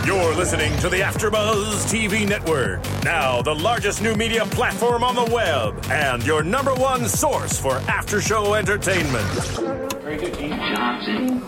You're listening to the AfterBuzz TV Network, now the largest new media platform on the web, and your number one source for after-show entertainment. Very good, Dean Johnson.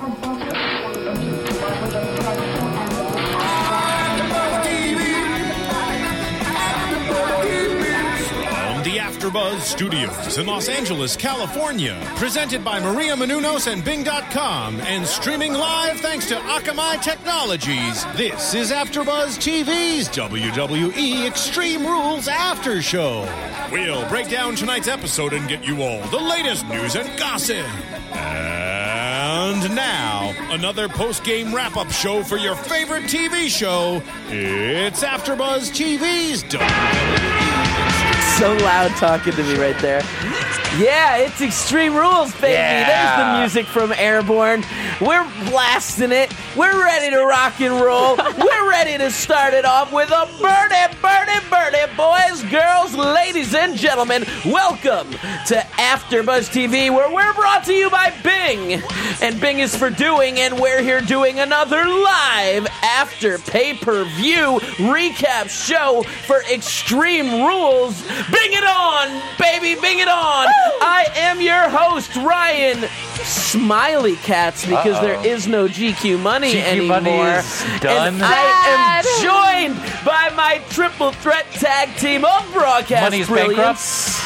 The AfterBuzz Studios in Los Angeles, California. Presented by Maria Menounos and Bing.com and streaming live thanks to Akamai Technologies. This is AfterBuzz TV's WWE Extreme Rules After Show. We'll break down tonight's episode and get you all the latest news and gossip. And now, another post-game wrap-up show for your favorite TV show. It's AfterBuzz TV's WWE. So loud talking to me right there. Yeah, it's Extreme Rules, baby. Yeah. There's the music from Airborne. We're blasting it. We're ready to rock and roll. We're ready to start it off with a birdie. Boys, girls, ladies, and gentlemen, welcome to AfterBuzz TV, where we're brought to you by Bing. And Bing is for doing, and we're here doing another live after pay-per-view recap show for Extreme Rules. Bing it on, baby, bing it on. I am your host, Ryan Smiley Cats, because there is no GQ money anymore. Money is done. And I am joined by my triple threat tag team of broadcast Money's brilliance.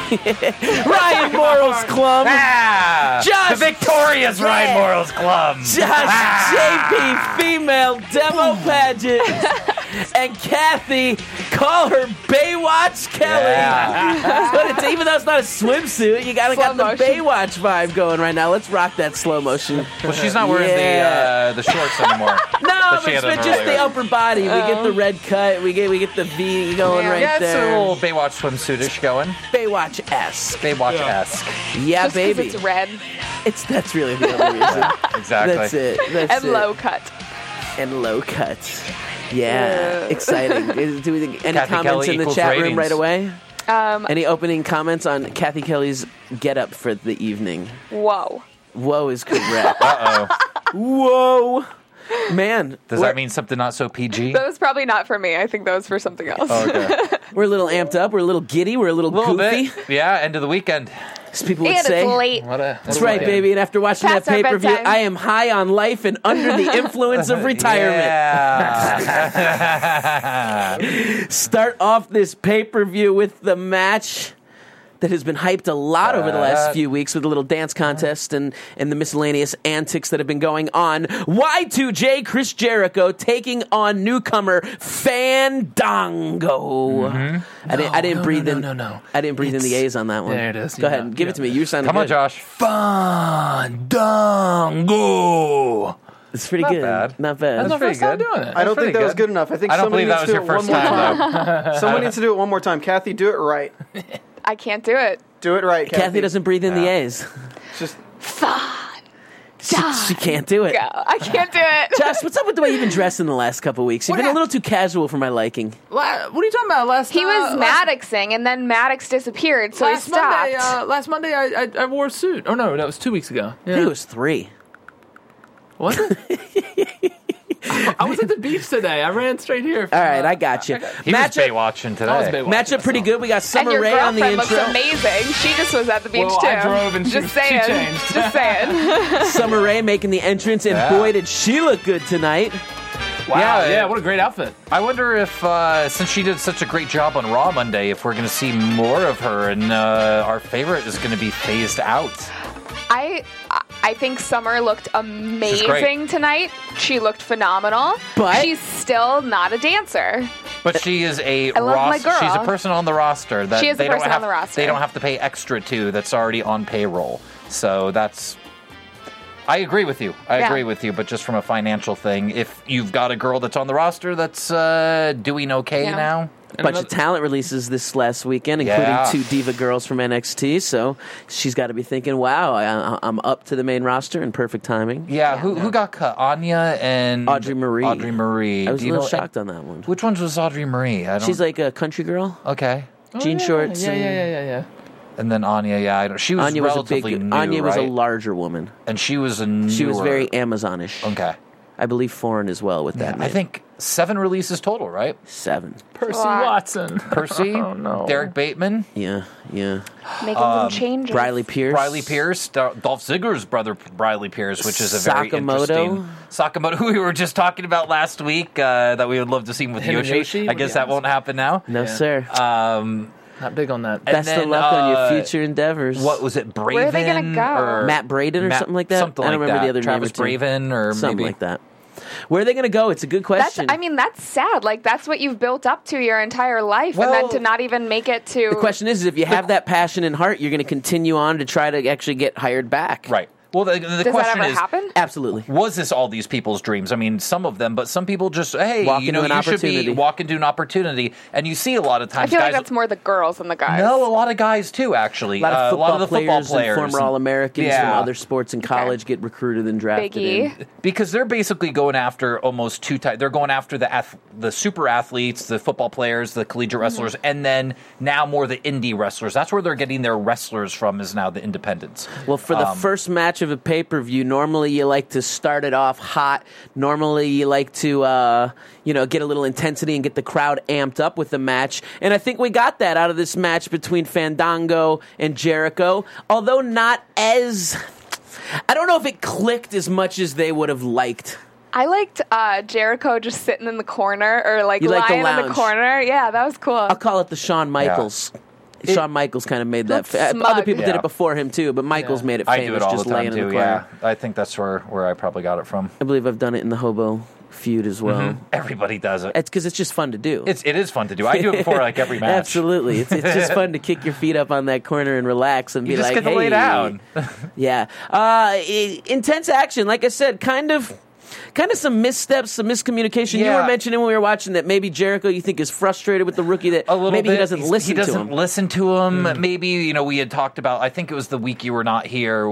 Ryan Morals Clum. Josh, the victorious Ryan Morals Club. Josh JP Female Demo Pageant. And Kathy, call her Baywatch Kelly. Yeah. But even though it's not a swimsuit, you gotta got the motion. Baywatch vibe going right now. Let's rock that slow motion. Well, she's not wearing the shorts anymore. No, she but had it's on just the earlier. upper body. We get the red cut. We get the V going right Yeah, it's there. a little Baywatch swimsuitish going. Baywatch-esque. Baywatch-esque. Yeah, Just 'cause baby. it's red That's really the only reason. Exactly. That's it. That's and it. low cut. And low cut. Yeah, exciting. Do we think any Kathy comments Kelly in the equals chat room ratings. right away? Any opening comments on Kathy Kelly's get-up for the evening? Whoa. Whoa is correct. Uh-oh. Whoa. Man. Does that mean something not so PG? That was probably not for me. I think that was for something else. Oh, okay. We're a little amped up. We're a little giddy. We're a little A little goofy. bit. Yeah, end of the weekend. As people would And say. it's late. That's right, baby. And after watching Past that our pay-per-view, bedtime. I am high on life and under the influence of retirement. Yeah. Start off this pay-per-view with the match that has been hyped a lot over the last few weeks with a little dance contest and the miscellaneous antics that have been going on. Y2J Chris Jericho taking on newcomer Fandango. I didn't breathe in. No. I didn't breathe in the A's on that one. There it is. Go ahead and give it to me. You sounded Come on, good. Josh. Fandango. It's pretty Not good. bad. Not bad. That's my pretty first time good. doing it. I don't pretty think that was good. good enough. I think I don't somebody believe that needs was to your do it first one more time, though. Someone needs to do it one more time. Kathy, do it right. I can't do it. Do it right, Kathy. Kathy doesn't breathe in the A's. Just She can't do it. Go. I can't do it. Josh, what's up with the way you've been dressed in the last couple of weeks? You've been a little too casual for my liking. What are you talking about? He was Maddoxing, and then Maddox disappeared, so he stopped. Last Monday, I wore a suit. Oh, no, that was 2 weeks ago. I think it was 3. Was it? I was at the beach today. I ran straight here. All right, I got you. He was Baywatching today. Matchup pretty good. We got And Summer your Rae on the girlfriend looks intro. amazing. She just was at the beach, Well, too. I drove and just she saying. changed. Just saying. Summer Rae making the entrance, and boy, did she look good tonight. Wow, Yeah, yeah, what a great outfit. I wonder if, since she did such a great job on Raw Monday, if we're going to see more of her and our favorite is going to be phased out. I think Summer looked amazing tonight. She looked phenomenal. But she's still not a dancer. But she is a I love my girl. She's a person on the roster that She is a they don't person have on the roster. they don't have to pay extra to that's already on payroll. So that's I agree with you. I agree with you, but just from a financial thing, if you've got a girl that's on the roster that's doing okay now. A bunch of talent releases this last weekend, including 2 diva girls from NXT. So she's got to be thinking, wow, I'm up to the main roster in perfect timing. Yeah, who got cut? Anya and Audrey Marie. Audrey Marie. I was Do a you little know- shocked on that one. Which one was Audrey Marie? I don't. She's like a country girl. Okay. Jean shorts. Yeah. And then Anya, I don't. She was Anya was a relatively big. new, Anya was a right? larger woman. And she was a newer. She was very Amazonish. Okay. I believe foreign as well with that name. I think 7 releases total, right? 7. Percy Watson. Percy, Oh, no. Derek Bateman, Yeah. Making some changes. Briley Pierce. Dolph Ziggler's brother, Briley Pierce, which is a very Sakamoto. interesting... Sakamoto, who we were just talking about last week, that we would love to see him with Him and Yoshi. Yoshi I would guess be that awesome. won't happen now. No, sir. Not big on that. Best then, of luck on your future endeavors. What was it, Braven? Where are they gonna go? Or Matt Braden or something like that? Something I don't like remember that. the other Travis name or two. Braven or Something maybe... like that. Where are they going to go? It's a good question. That's sad. Like, that's what you've built up to your entire life, Well, and then to not even make it to... The question is if you have that passion and heart, you're going to continue on to try to actually get hired back. Right. Well, the Does that question ever is... happen? Absolutely. Was this all these people's dreams? I mean, some of them, but some people just, hey, Walk you into an should be opportunity. walk into an opportunity. And you see a lot of I times feel guys... like that's more the girls than the guys. No, a lot of guys too, actually. A lot of football the players, football players and former All-Americans from Yeah. other sports in college get recruited and drafted Biggie. in. Because they're basically going after almost two types. They're going after the super athletes, the football players, the collegiate wrestlers, and then now more the indie wrestlers. That's where they're getting their wrestlers from, is now the independents. Well, for the first match of a pay-per-view, normally you like to start it off hot. Normally you like to, get a little intensity and get the crowd amped up with the match. And I think we got that out of this match between Fandango and Jericho. Although not as... I don't know if it clicked as much as they would have liked. I liked Jericho just sitting in the corner or like You like the lying in the lounge. corner. Yeah, that was cool. I'll call it the Shawn Michaels. Shawn Michaels kind of made that. Other people did Yeah. it before him too, but Michaels made it I famous do it all just the time laying in too, the corner. yeah. I think that's where I probably got it from. I believe I've done it in the Hobo feud as well. Everybody does it. It's because it's just fun to do. It is fun to do. I do it before like every match. Absolutely. It's just fun to kick your feet up on that corner and relax and be You just like, get to hey. lay down. Yeah. Intense action. Like I said, kind of some missteps, some miscommunication. You Yeah. were mentioning when we were watching that maybe Jericho, you think, is frustrated with the rookie, that A little maybe bit. he doesn't listen He to doesn't him. listen to him. Maybe we had talked about. I think it was the week you were not here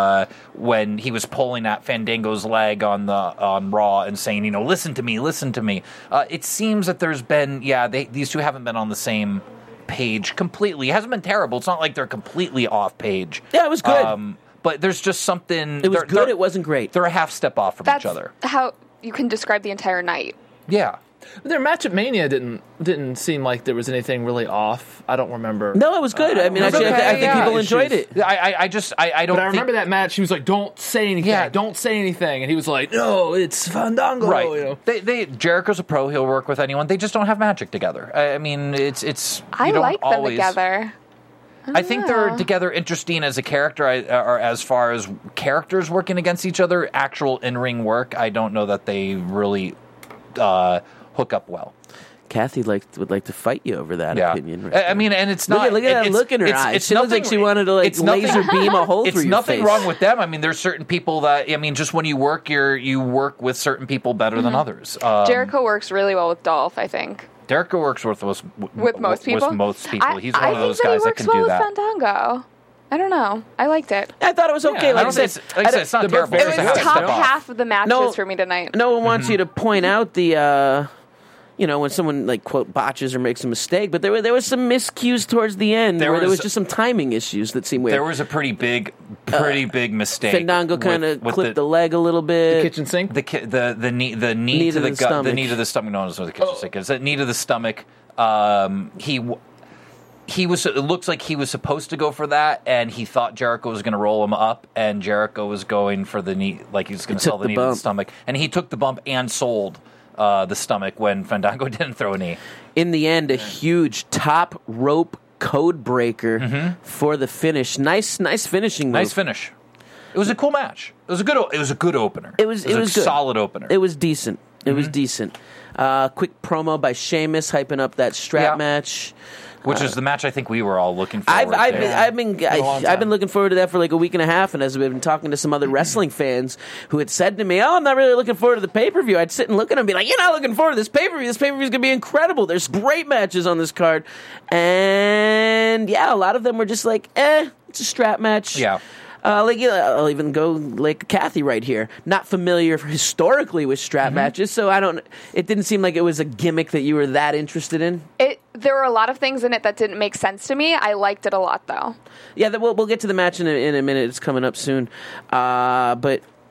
when he was pulling at Fandango's leg on Raw and saying, listen to me, listen to me. It seems that there's been these two haven't been on the same page completely. It hasn't been terrible. It's not like they're completely off page. Yeah, it was good. But there's just something. It was good. It wasn't great. They're a half step off from That's each other. how you can describe the entire night. Yeah. Their match at Mania didn't seem like there was anything really off. I don't remember. No, it was good. I mean, It was actually, I okay, think people yeah. enjoyed it. I don't. But I remember that match. He was like, "Don't say anything. Yeah. Don't say anything." And he was like, "No, it's Fandango." Right. Jericho's a pro. He'll work with anyone. They just don't have magic together. I mean, it's. I you don't like them always, together. I think they're together interesting as a character, or as far as characters working against each other. Actual in-ring work, I don't know that they really hook up well. Kathy would like to fight you over that opinion. Right I there. mean, and it's Look not. at that it's- look in her it's- eyes. it's She looks like nothing- she wanted to it's nothing- laser beam a hole It's through your nothing face. wrong with them. I mean, there's certain people that just when you work, you work with certain people better than others. Jericho works really well with Dolph, I think. Jericho works with most people. With most people? He's one of those I guys that think can he do works that. well with Fandango. I don't know. I liked it. I thought it was okay. I Like I don't said, think it's not the terrible. It It was was half top step off. half of the matches No. for me tonight. no one wants you to point out the, when someone like quote botches or makes a mistake. But there was some miscues towards the end where there was just some timing issues that seemed weird. There was a pretty big mistake. Fandango kind of clipped the leg a little bit. Kitchen sink. The knee to the gut, stomach. the knee to the stomach. No, it's not the kitchen sink. It's the knee to the stomach. He was. It looks like he was supposed to go for that, and he thought Jericho was going to roll him up, and Jericho was going for the knee, like he was going to sell took the the knee to the bump. stomach, and he took the bump and sold the stomach when Fandango didn't throw a knee. In the end, a huge top rope code breaker for the finish. Nice finishing move. Nice finish. It was a cool match. It was a good opener. It was a good. solid opener. It was decent. It was decent. Quick promo by Sheamus hyping up that strap Yeah. match. Which is the match I think we were all looking for. I've been looking forward to that for like a week and a half, and as we've been talking to some other wrestling fans who had said to me, "Oh, I'm not really looking forward to the pay-per-view," I'd sit and look at them and be like, "You're not looking forward to this pay-per-view. This pay-per-view is going to be incredible. There's great matches on this card," and yeah, a lot of them were just like, it's a strap match." Yeah. I'll even go like Kathy right here. Not familiar historically with strap matches, so it didn't seem like it was a gimmick that you were that interested in. There were a lot of things in it that didn't make sense to me. I liked it a lot, though. Yeah, we'll get to the match in a minute. It's coming up soon. But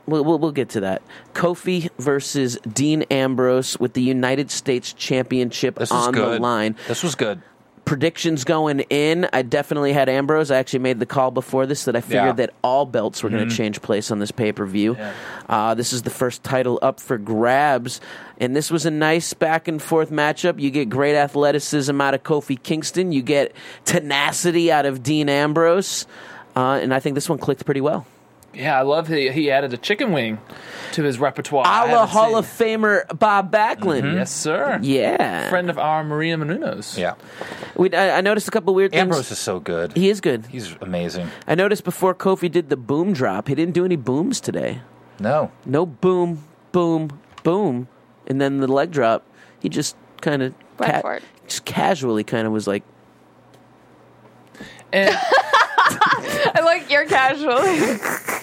We'll get to that. Kofi versus Dean Ambrose with the United States Championship on the line. This was good. Predictions going in, I definitely had Ambrose. I actually made the call before this that I figured that all belts were going to change place on this pay-per-view. Yeah. This is the first title up for grabs, and this was a nice back-and-forth matchup. You get great athleticism out of Kofi Kingston. You get tenacity out of Dean Ambrose, and I think this one clicked pretty well. Yeah, I love he added a chicken wing to his repertoire. A la Hall of Famer Bob Backlund. Yes, sir. Yeah. Friend of our Maria Menounos. Yeah. I noticed a couple weird things. Ambrose is so good. He is good. He's amazing. I noticed before Kofi did the boom drop, he didn't do any booms today. No. No boom, boom, boom. And then the leg drop, he just kind of just casually kind of was like. And I like your casually.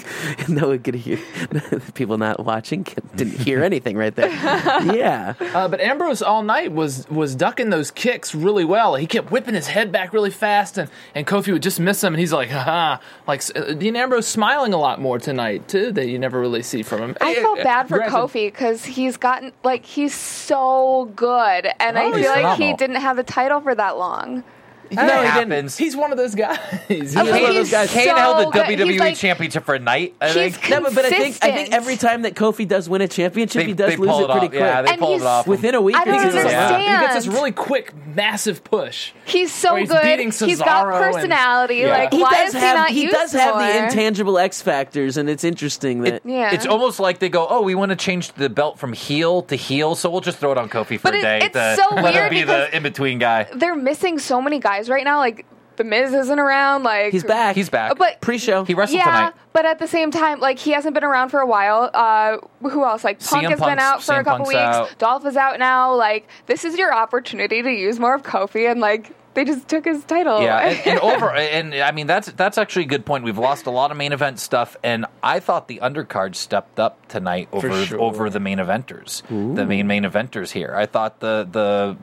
No one could hear. People not watching didn't hear anything right there. Yeah. But Ambrose all night was ducking those kicks really well. He kept whipping his head back really fast, and Kofi would just miss him, and he's like, haha. Like, Dean Ambrose smiling a lot more tonight, too, that you never really see from him. I felt bad for Kofi because he's gotten, like, he's so good, and I feel like he didn't have the title for that long. No, he happens. He's one of those guys. He's one of those guys. Kane held the WWE Championship for a night, I think. No, but I think every time that Kofi does win a championship, he does lose it pretty quick. Yeah, they pull it off. Within a week. I don't understand. He gets this really quick, massive push. He's so good. He's got personality. Like, why is he not used more? He does have the intangible X factors, and it's interesting that... It's almost like they go, we want to change the belt from heel to heel, so we'll just throw it on Kofi for a day. It's so let weird him be the in-between guy. They're missing so many guys right now, like... The Miz isn't around. Like he's back. But pre-show, he wrestled tonight. But at the same time, like he hasn't been around for a while. Who else? Like Punk has been out for a couple weeks. Dolph is out now. Like this is your opportunity to use more of Kofi, and like they just took his title. Yeah, and I mean that's actually a good point. We've lost a lot of main event stuff, and I thought the undercard stepped up tonight over the main eventers. Ooh. The main eventers here. I thought the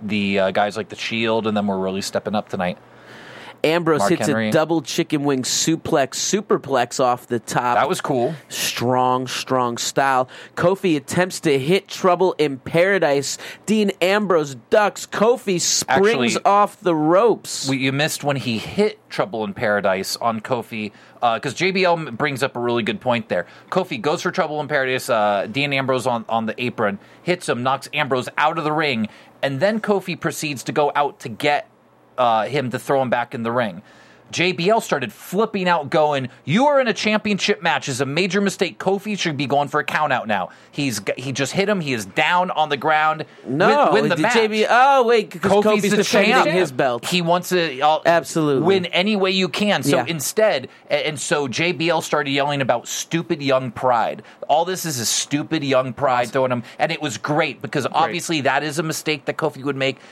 guys like the Shield and them were really stepping up tonight. Ambrose Mark hits Henry. A double chicken wing superplex off the top. That was cool. Strong style. Kofi attempts to hit Trouble in Paradise. Dean Ambrose ducks. Kofi springs off the ropes. You missed when he hit Trouble in Paradise on Kofi, because JBL brings up a really good point there. Kofi goes for Trouble in Paradise. Dean Ambrose on the apron, hits him, knocks Ambrose out of the ring, and then Kofi proceeds to go out to get him to throw him back in the ring. JBL started flipping out, going, "You are in a championship match. It's a major mistake. Kofi should be going for a count out now. He just hit him. He is down on the ground. Win the match. Because Kofi's defending his belt. He wants to absolutely win any way you can. So instead, so JBL started yelling about stupid young pride. All this is a stupid young pride throwing him, and it was great because obviously that is a mistake that Kofi would make,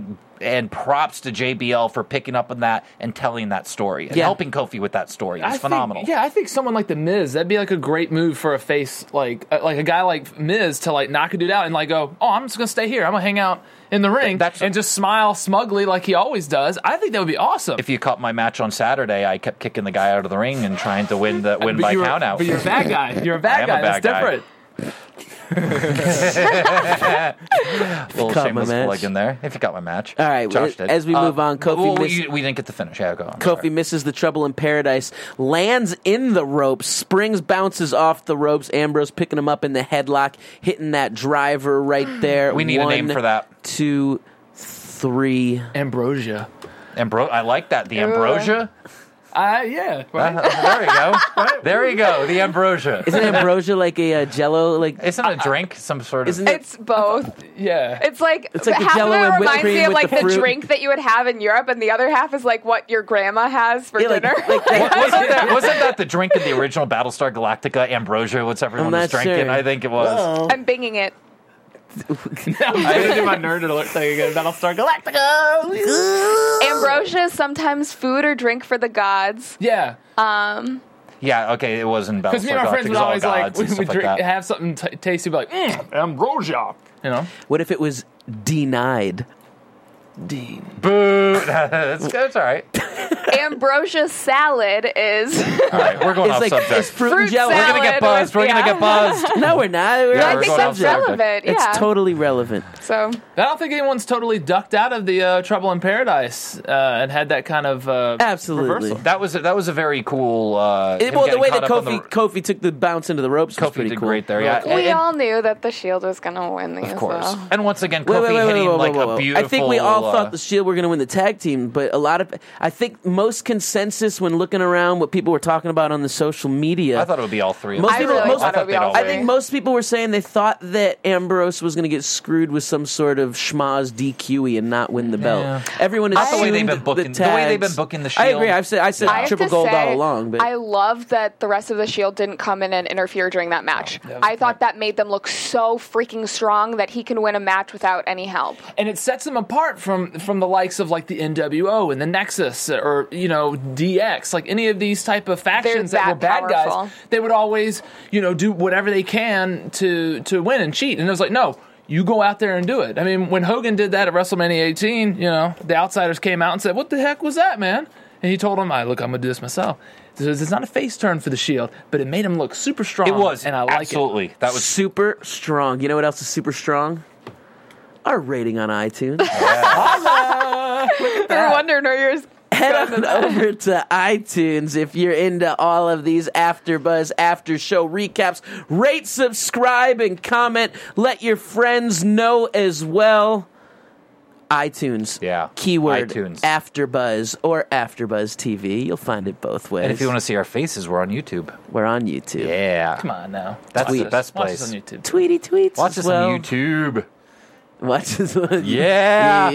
and props to JBL for picking up on that and telling that story and helping Kofi with that story. It's phenomenal. I think someone like the Miz, that'd be like a great move for a face like a guy like Miz to like knock a dude out and like go, I'm just gonna stay here. I'm gonna hang out in the ring and just smile smugly like he always does. I think that would be awesome. If you caught my match on Saturday, I kept kicking the guy out of the ring and trying to win by count out. But you're a bad guy. You're a bad guy. That's different. Little shameless plug in there. If you got my match. All right. As we move on, Kofi we didn't get to finish. Yeah, go on. Kofi misses the Trouble in Paradise, lands in the ropes, springs, bounces off the ropes. Ambrose picking him up in the headlock, hitting that driver right there. We need a name for that. 2, 3. Ambrosia. I like that. The Ambrosia. Yeah. Right. There you go. There you go. The Ambrosia. Isn't Ambrosia like a Jello? Like isn't it a drink? Some sort of. It's both. Yeah. It's like the half Jello of it and whipped reminds cream me of with like the fruit. drink that you would have in Europe, and the other half is like what your grandma has for dinner. Wasn't that the drink in the original Battlestar Galactica? Ambrosia. What's everyone was drinking? Sure. I think it was. Whoa. I'm binging it. I'm gonna do my nerd alert thing again. Battlestar Galactica. Ambrosia is sometimes food or drink for the gods. Yeah. Yeah, okay, it wasn't Battlestar Galactica. Because me and my friends would always like, when we drink, have something tasty, be like, Ambrosia. You know? What if it was denied? Dean. Boo. That's all right. Ambrosia salad is. All right, we're going off subject. It's fruit and jelly. We're gonna get buzzed. We're gonna get buzzed. No, we're not. Yeah, I we're think going that's off subject. relevant. Yeah. It's totally relevant. So I don't think anyone's totally ducked out of the Trouble in Paradise and had that kind of Absolutely. reversal. That was a very cool. Well, the way that Kofi took the bounce into the ropes was Kofi pretty did cool. great there. Yeah, we all knew that the Shield was going to win these. of course. Though. And once again, Kofi hitting like a beautiful. I think we all thought the Shield were going to win the tag team, but I think most consensus when looking around what people were talking about on the social media. I thought it would be all three. Most I people, really most, thought it would be all I three. think most people were saying they thought that Ambrose was going to get screwed with some sort of schmaz DQ and not win the belt. Yeah. Everyone Not the way assumed they've been booking the the way they've tags- been booking the I Shield. agree. I said I have triple to gold say, all along. But I love that the rest of the Shield didn't come in and interfere during that match. I thought that made them look so freaking strong that he can win a match without any help. And it sets them apart from the likes of like the NWO and the Nexus or DX, like any of these type of factions that They're were that bad powerful. guys. They would always do whatever they can to win and cheat. And it was like, no, you go out there and do it. I mean, when Hogan did that at WrestleMania 18, the Outsiders came out and said, "What the heck was that, man?" And he told them, "Look, I'm gonna do this myself." So it's not a face turn for the Shield, but it made him look super strong. It was, and I like absolutely. it. That was super strong. You know what else is super strong? Our rating on iTunes. We were wondering where yours. Head on over to iTunes if you're into all of these AfterBuzz after show recaps. Rate, subscribe, and comment. Let your friends know as well. iTunes. Yeah. Keyword iTunes. AfterBuzz or AfterBuzz TV. You'll find it both ways. And if you want to see our faces, we're on YouTube. We're on YouTube. Yeah. Come on now. That's the Watch best Watch place. us on YouTube. Tweety tweets. Watch as us well. on YouTube. Watch us on Yeah.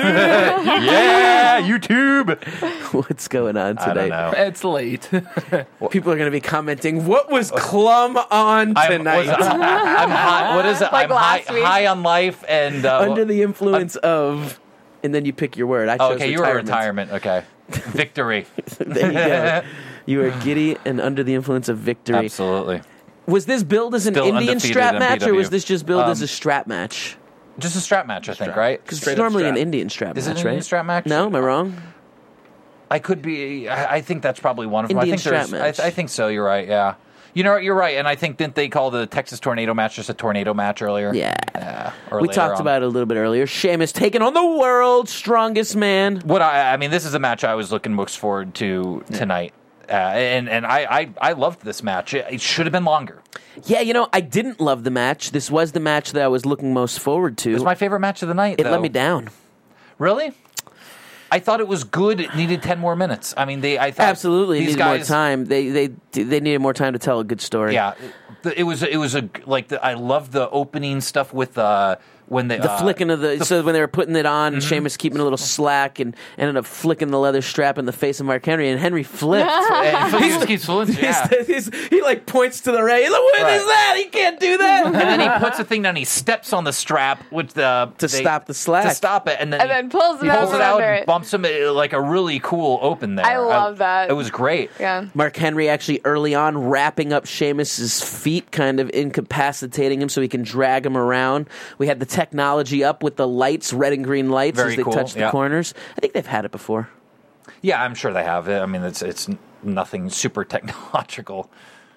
Yeah, YouTube. What's going on I don't today? know. It's late. People are going to be commenting, what was Clum on tonight? I'm high. What is it? Like I'm last week. high on life and Under the influence of, and then you pick your word. I chose okay, you were retirement. Okay, victory. There you go. You are giddy and under the influence of victory. Absolutely. Was this billed as an Still Indian undefeated strap in match, or PW? was this just billed as a strap match? Just a strap match, I think, right? Because it's Straight up normally strap. an Indian strap Is it match, an right? Indian strap match? No, am I wrong? I could be. I think that's probably one of them. Indian I think there's. strap match. I think so. You're right. Yeah. You're right. And I think didn't they call the Texas Tornado match just a tornado match earlier? Yeah. Or We later talked on. about it a little bit earlier. Sheamus taking on the world's strongest man. What I mean, this is a match I was looking most forward to tonight. And I loved this match. It should have been longer. Yeah, I didn't love the match. This was the match that I was looking most forward to. It was my favorite match of the night. It though. let me down. Really? I thought it was good. It needed 10 more minutes. I mean, I thought Absolutely, these needed guys, more time. They needed more time to tell a good story. Yeah, it was I loved the opening stuff with when they The flicking of so when they were putting it on, and Mm-hmm. Sheamus keeping a little slack and ended up flicking the leather strap in the face of Mark Henry, and Henry flipped. he just keeps flipping. Yeah. He like points to the ray. He's like, what Right. is that? He can't do that. And then he puts the thing down. He steps on the strap with the stop the slack. to stop it, and then pulls he it pulls out it out under and it. bumps him like a really cool open there. I love that. It was great. Yeah. Mark Henry actually early on wrapping up Sheamus's feet, kind of incapacitating him so he can drag him around. We had the technology up with the lights, red and green lights, Very as they cool, touch the yeah. corners. I think they've had it before. Yeah, I'm sure they have. I mean, it's nothing super technological.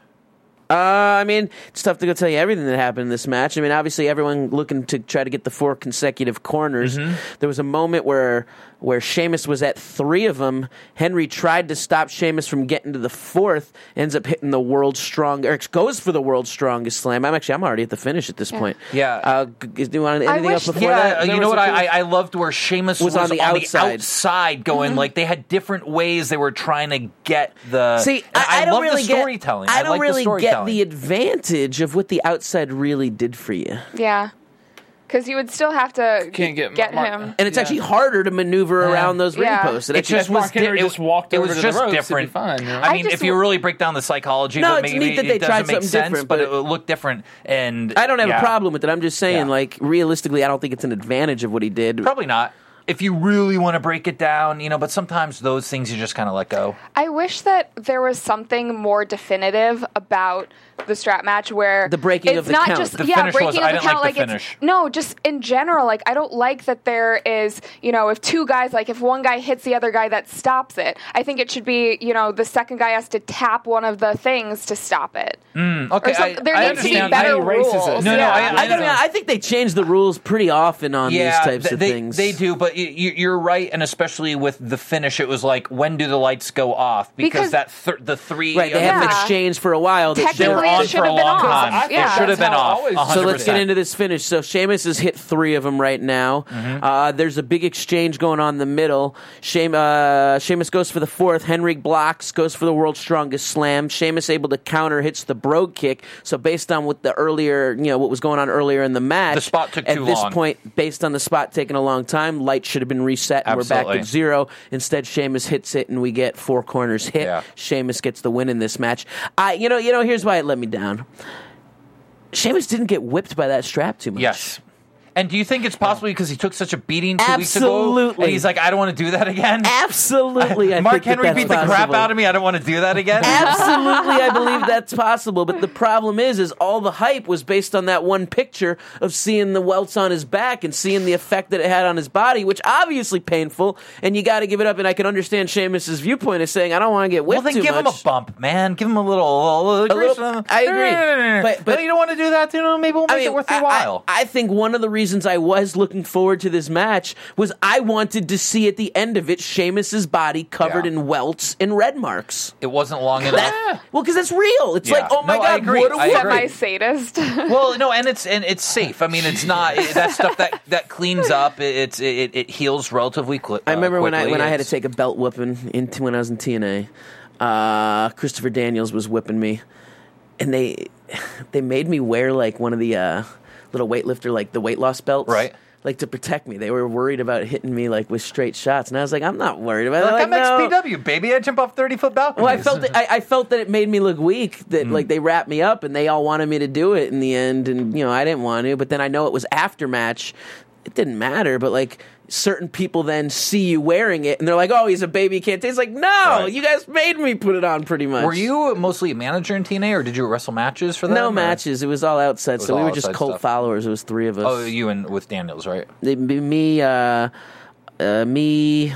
I mean, it's tough to go tell you everything that happened in this match. I mean, obviously, everyone looking to try to get the 4 consecutive corners. Mm-hmm. There was a moment where Sheamus was at 3 of them. Henry tried to stop Sheamus from getting to the 4th, ends up hitting the world's strongest, goes for the world's strongest slam. I'm already at the finish at this point. Yeah. Do you want anything else before Yeah, that? you know what? I loved where Sheamus was on the outside. going like they had different ways they were trying to get the. See, and I don't love really the storytelling. I don't like really the storytelling. get the advantage of what the outside really did for you. Yeah. Because you would still have to Can't get Mark- him. And it's actually harder to maneuver around those ring Yeah. posts. It just Mark was Henry just walked it over was to the just ropes, it'd be different. fine, you know? I mean, I if just you really break down the psychology, No, but it's maybe neat that they it tried doesn't make something sense, different, but but it looked different. And I don't have a yeah. problem with it. I'm just saying, Yeah. like, realistically, I don't think it's an advantage of what he did. Probably not. If you really want to break it down, but sometimes those things you just kind of let go. I wish that there was something more definitive about the strap match where the breaking it's of the not count. just The finish breaking was- of I the didn't count. like the it's finish. no, just in general. Like I don't like that there is if two guys if one guy hits the other guy that stops it. I think it should be the second guy has to tap one of the things to stop it. Okay, There I needs to be understand. better He erases it. rules. No, Yeah. I think they change the rules pretty often on these types of they, things. They do, but you're right, and especially with the finish, it was like, when do the lights go off? Because the three... Right, they haven't Yeah. exchanged for a while. They Technically, They were it on should for a have been long off. time. Yeah. It should have been That's how off. it always- 100%. So let's get into this finish. So Sheamus has hit 3 of them right now. There's a big exchange going on in the middle. Sheamus goes for the 4th. Henrik blocks, goes for the world's strongest slam. Sheamus able to counter, hits the brogue kick. So based on what what was going on earlier in the match, The spot took at too this long. point, based on the spot taking a long time, lights should have been reset, and we're back Absolutely. at 0. Instead, Sheamus hits it, and we get 4 corners hit. Yeah. Sheamus gets the win in this match. Here's why it let me down. Sheamus didn't get whipped by that strap too much. Yes. And do you think it's possibly because he took such a beating 2 weeks ago? Absolutely. And he's like, I don't want to do that again? Absolutely. I Mark think Henry that's beat the crap possible. out of me. I don't want to do that again? Absolutely, I believe that's possible. But the problem is all the hype was based on that one picture of seeing the welts on his back and seeing the effect that it had on his body, which obviously painful. And you got to give it up. And I can understand Sheamus's viewpoint of saying, I don't want to get whipped Well, then too give much. him a bump, man. Give him a little I agree. But you don't want to do that, maybe we'll make it worth your while. I think one of the reasons I was looking forward to this match was I wanted to see at the end of it Sheamus's body covered Yeah. in welts and red marks. It wasn't long enough. Well, because it's real. It's Yeah. like, oh my No, I God, agree. what a I woman. agree. Semi-sadist. Well, no, and it's safe. I mean, it's not that stuff that cleans up. It heals relatively quickly. I remember when I had to It's- take a belt whooping when I was in TNA. Christopher Daniels was whipping me, and they made me wear like one of the little weightlifter, like the weight loss belts, Right. Like to protect me. They were worried about hitting me like with straight shots, and I was like, I'm not worried about it. Like, I'm no. XPW, baby. I jump off 30-foot balconies. Well, I felt that it made me look weak. That like they wrapped me up, and they all wanted me to do it in the end, and I didn't want to. But then I know it was after match. It didn't matter, but like certain people then see you wearing it, and they're like, "Oh, he's a baby, he can't taste." Like, no, Right. you guys made me put it on. Pretty much. Were you mostly a manager in TNA, or did you wrestle matches for them? No or- matches. It was all outside. was So we all were just outside cult stuff. followers. It was 3 of us. Oh, you and with Daniels, right? Me,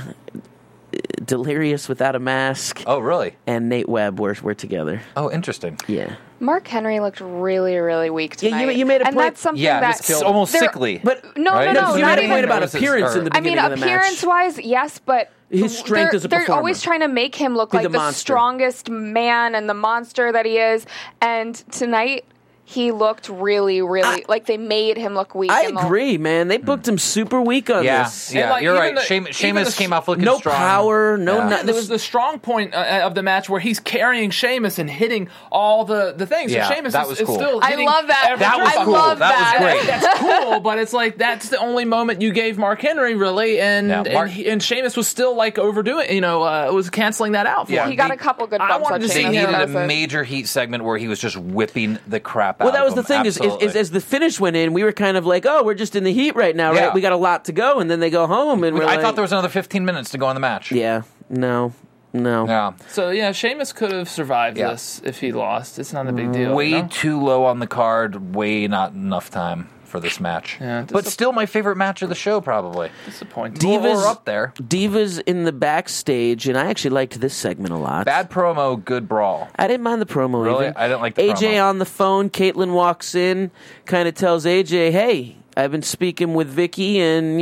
Delirious without a mask, Oh, really? and Nate Webb were together. Oh, interesting. Yeah. Mark Henry looked really, really weak Yeah, tonight. you made a and point- that's something Yeah, that it's almost there- sickly. But No, Right? no, no, you not made a even. point about Or is it- appearance in the I mean, beginning of the match. appearance-wise, yes, but His strength they're, as a they're performer. always trying to make him look Be like the the monster. strongest man and the monster that he is. And tonight, he looked really, really like they made him look weak. I in the- agree, man. They booked him super weak on Yeah, this. yeah, like, you're even right. the- even Sheamus the- came off looking No strong. power, no Yeah. nothing. There was the strong point of the match where he's carrying Sheamus and hitting all the things. Yeah, so Sheamus that is, was is cool. still I hitting love that. every That was trick. I cool. love That was that. great. That's cool, but it's like that's the only moment you gave Mark Henry, really, and Yeah, Mark- and Sheamus was still like overdoing. Was canceling that out. For Yeah. him. He got a couple good I bumps wanted on to see They Sheamus. him. needed That was a it. major heat segment where he was just whipping the crap out Well, that of was the them. thing is Absolutely. as the finish went in, we were kind of like, oh, we're just in the heat right now, right? Yeah. We got a lot to go, and then they go home, and we're I like, thought there was another 15 minutes to go in the match. yeah, no. Yeah. So yeah, Sheamus could have survived Yeah. this if he lost. It's not a big deal. Way you know? too low on the card, way not enough time for this match. Yeah, but still my favorite match of the show, probably. Disappointing. We're up there. Divas in the backstage, and I actually liked this segment a lot. Bad promo, good brawl. I didn't mind the promo Really? even. I didn't like the AJ promo. on the phone. Caitlin walks in, kind of tells AJ, "Hey, I've been speaking with Vicky, and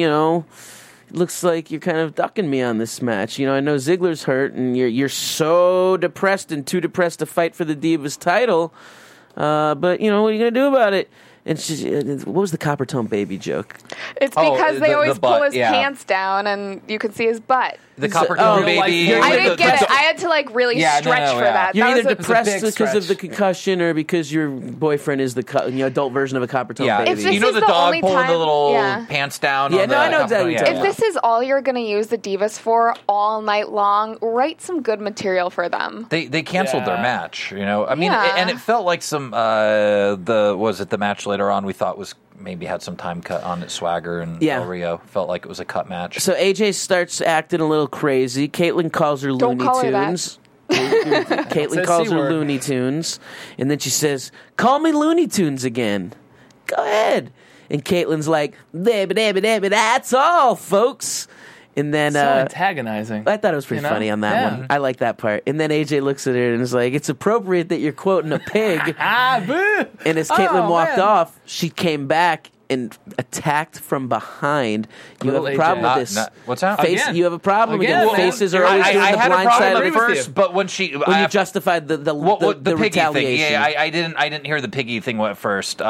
looks like you're kind of ducking me on this match. I know Ziggler's hurt, and you're so depressed and too depressed to fight for the Divas title. But what are you gonna do about it?" And what was the Copper Tone Baby joke? It's Oh, because they the always butt, pull his yeah. pants down and you can see his butt. The Copper oh, Tone real Baby. life- I the- didn't get the- it. I had to really Yeah, no, stretch no, for yeah. that. You're That either was a- depressed big because of the stretch. concussion or because your boyfriend is the adult version of a Copper Tone Yeah, Baby. If this you know is the the dog only pulling the time- little yeah. pants down. Yeah, on no, the I know Copper exactly Tone, what If you're this is all you're going to use the Divas for all night long, write some good material for them. They canceled their Yeah. match, I mean, Yeah. and it felt like some the match later on we thought was maybe had some time cut on it. Swagger and Del Rio felt like it was a cut match. So AJ starts acting a little crazy. Caitlin calls her Don't Looney call her that. Tunes. Caitlyn calls her Looney Tunes, and then she says, "Call me Looney Tunes again." Go ahead. And Caitlin's like, "That's all, folks." And then so antagonizing. I thought it was pretty funny on that one. I like that part. And then AJ looks at her and is like, "It's appropriate that you're quoting a pig." Boo. And as Caitlyn walked off, she came back and attacked from behind. You have a problem with this. What's that? You have a problem again. Well, Faces are always doing I the had a blind problem side at of first, but when you justified the piggy retaliation. thing, I didn't hear the piggy thing at first.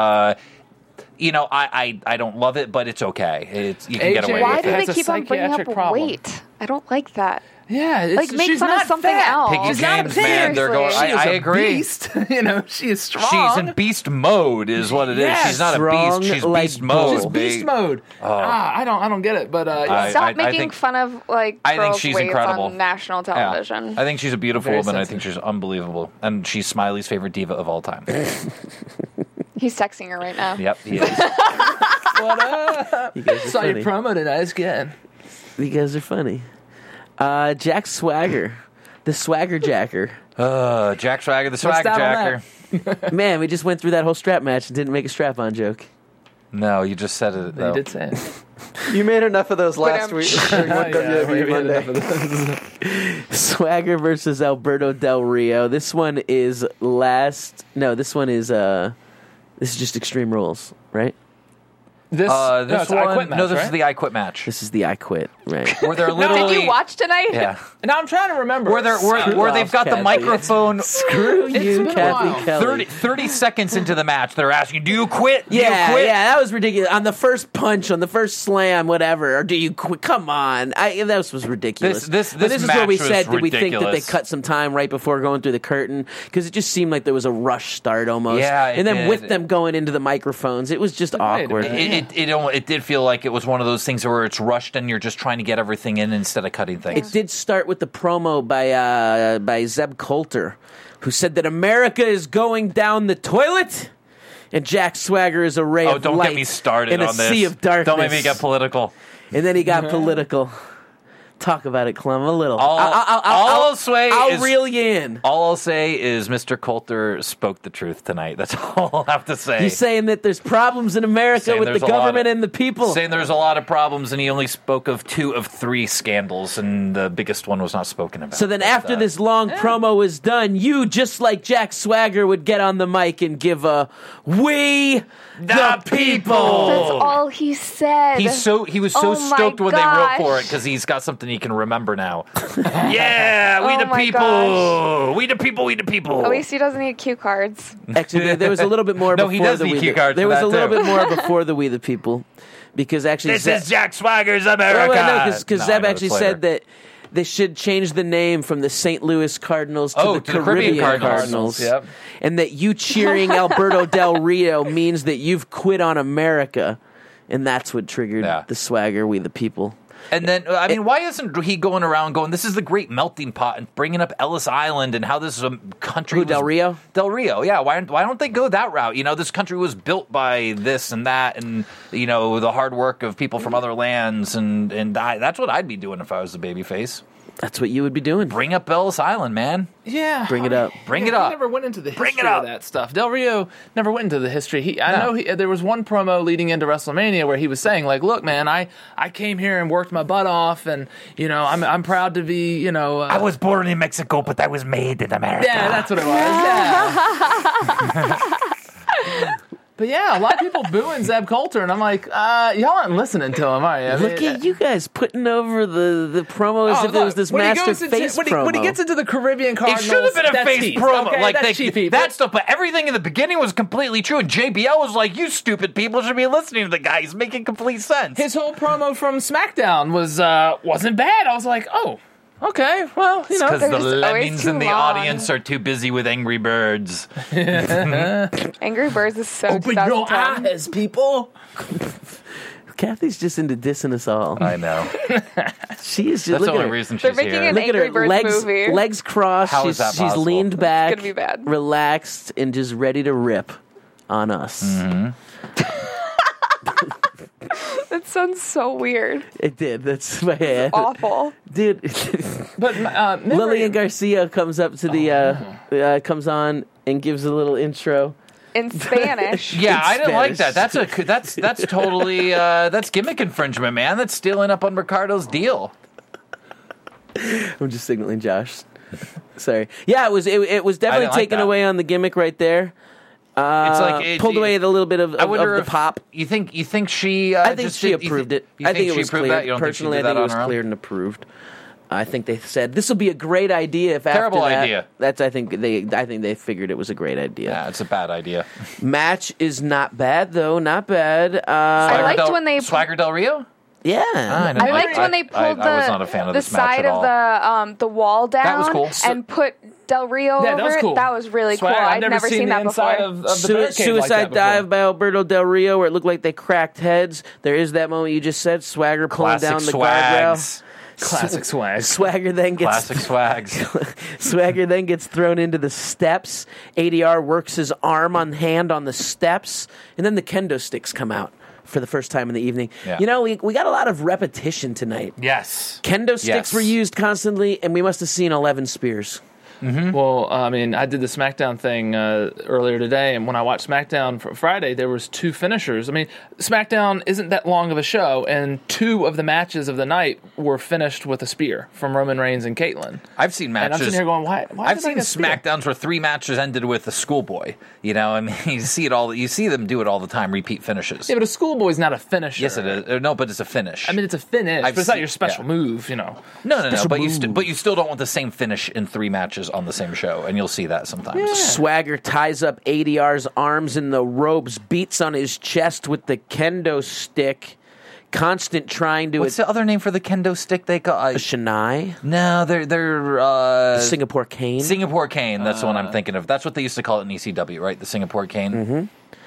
I don't love it, but it's okay. You can get away Why with do it. they keep on bringing up weight? I don't like that. Yeah, like make she's fun not of something fat. else. Piggy James, man, they're going. I agree. Beast. She is strong. She's in beast mode, is what it is. She's not a beast. She's beast mode. She's beast mode. I don't get it. But stop making fun of I think girls' she's weights incredible on national television. I think she's a beautiful woman. I think she's unbelievable, and she's Smiley's favorite diva of all time. He's texting her right now. Yep, he is. What up? You guys are Saw funny. your promo tonight. It's good. You guys are funny. Jack Swagger, the Swagger Jacker. Jack Swagger, the Swagger Jacker. Man, we just went through that whole strap match and didn't make a strap-on joke. No, you just said it. You did say it. You made enough of those last week. WWE Monday. Swagger versus Alberto Del Rio. This one is this is just Extreme Rules, right? This one. This is the I Quit match. This is the I Quit, right? Where they're literally. Did you watch tonight? Yeah. Now I'm trying to remember. Where they've got the Kathy. microphone. Screw you, been a Kathy while. Kelly. 30 seconds into the match, they're asking, "Do you quit? Do Yeah, you quit?" that was ridiculous. On the first punch, on the first slam, whatever. Or do you quit? Come on, that was ridiculous. This is match where we was said, did we think that they ridiculous. cut some time right before going through the curtain? Because it just seemed like there was a rush start almost. Yeah, it and then did. with them going into the microphones, it was just awkward. It did feel like it was one of those things where it's rushed and you're just trying to get everything in instead of cutting things. It did start with the promo by Zeb Coulter, who said that America is going down the toilet, and Jack Swagger is a ray of light. Don't get me started in a on this. sea of darkness. Don't make me get political. And then he got political. Talk about it, Clem, a little. I'll reel you in. All I'll say is Mr. Coulter spoke the truth tonight. That's all I'll have to say. He's saying that there's problems in America Saying with the there's a lot government of- and the people. Saying there's a lot of problems, and he only spoke of 2 of 3 scandals, and the biggest one was not spoken about. So then after this long promo is done, you, just like Jack Swagger, would get on the mic and give a "We the people." That's all he said. He was so Oh my stoked when they wrote for it gosh. because he's got something he can remember now. Yeah, we Oh the my people, gosh. we the people, we the people. At least he doesn't need cue cards. Actually, there was a little bit more. No, before he does the need We cue the, cards There for was that, a little too. bit more before the We the People, because actually This is Jack Swagger's America. because No, I Zeb know actually this said later. that they should change the name from the St. Louis Cardinals to Oh, the to the Caribbean Cardinals. Yep. And that you cheering Alberto Del Rio means that you've quit on America, and that's what triggered the Swagger We the People. And then, I mean, why isn't he going around going, this is the great melting pot, and bringing up Ellis Island and how this country Who, Del Rio? Del Rio, yeah. Why don't they go that route? You know, this country was built by this and that, and, you know, the hard work of people from other lands, and that's what I'd be doing if I was the babyface. That's what you would be doing. Bring up Ellis Island, man. Yeah. Bring it up. Bring it He up. never went into the Bring history it of up. that stuff. Del Rio never went into the history. I know there was one promo leading into WrestleMania where he was saying, like, look, man, I came here and worked my butt off, and, you know, I'm proud to be, you know... I was born in Mexico, but I was made in America. Yeah, that's what it was. Yeah. But yeah, a lot of people booing Zeb Coulter, and I'm like, y'all aren't listening to him, are you? I mean, Look at you guys putting over the promo as if it was this when he master goes into- face when promo. when he gets into the Caribbean It Cardinals, should have been a that's face cheap, promo. okay? Like That's cheap, that stuff, but everything in the beginning was completely true. And JBL was like, "You stupid people should be listening to the guy. He's making complete sense." His whole promo from SmackDown wasn't bad. I was like, oh, okay, well, you know, Because the They're just always lemmings too in the long. audience are too busy with Angry Birds. Angry Birds is so open your 2010. eyes, people. Kathy's just into dissing us all. I know. She is just That's the look at only her. reason They're she's making here. an Look at Angry her Birds movie. legs crossed. How is that she's possible? leaned back, It's gonna be bad. relaxed, and just ready to rip on us. Mm-hmm. That sounds so weird. It did. That's my head. Awful. Dude, Lillian Garcia comes up to the comes on and gives a little intro. In Spanish. Yeah, I didn't like that. That's totally that's gimmick infringement, man. That's stealing up on Ricardo's deal. I'm just signaling Josh. Sorry. Yeah, it was definitely taken away on the gimmick right there. It's like pulled away a little bit of the pop. You think she? I think she approved it. I think it was cleared. Personally, I think it was cleared and approved. I think they said this will be a great idea. If terrible after that, idea. I think they figured it was a great idea. Yeah, it's a bad idea. Match is not bad though. Not bad. I liked when they Swagger Del Rio. Yeah, I liked when they pulled I was not a fan of the this match side of the wall down. That was cool. And put Del Rio over that was cool. it. That was really cool. I've never seen that before. Of the Suicide dive by Alberto Del Rio, where it looked like they cracked heads. There is that moment you just said. Swagger pulling down the guardrail. Classic swag. Swagger then gets classic swags. Swagger then gets thrown into the steps. ADR works his arm on hand on the steps, and then the kendo sticks come out for the first time in the evening. Yeah. You know, we got a lot of repetition tonight. Yes. Kendo sticks were used constantly, and we must have seen 11 spears. Mm-hmm. Well, I mean, I did the SmackDown thing earlier today, and when I watched SmackDown for Friday, there was 2 finishers. I mean, SmackDown isn't that long of a show, and 2 of the matches of the night were finished with a spear from Roman Reigns and Caitlyn. I've seen matches. And I'm sitting here going, why I've seen SmackDowns where 3 matches ended with a schoolboy. You know, I mean, you see it all. You see them do it all the time. Repeat finishes. Yeah, but a schoolboy's not a finisher. Yes, it is. No, but it's a finish. I mean, it's a finish, but it's not your special move. You know. No. But you still don't want the same finish in 3 matches on the same show, and you'll see that sometimes. Yeah. Swagger ties up ADR's arms in the ropes, beats on his chest with the kendo stick. Constant trying to. What's the other name for the kendo stick they call? Shinai? No, they're Singapore cane. Singapore cane. That's the one I'm thinking of. That's what they used to call it in ECW, right? The Singapore cane.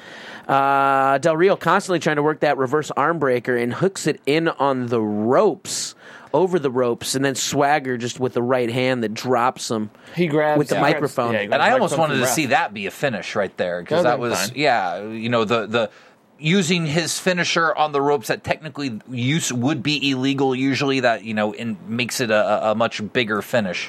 Mm-hmm. Del Rio constantly trying to work that reverse arm breaker and hooks it in on the ropes. Over the ropes, and then Swagger just with the right hand that drops him. He grabs with the microphone, and I almost wanted to see that be a finish right there because that was you know the using his finisher on the ropes that technically would be illegal usually that makes it a much bigger finish,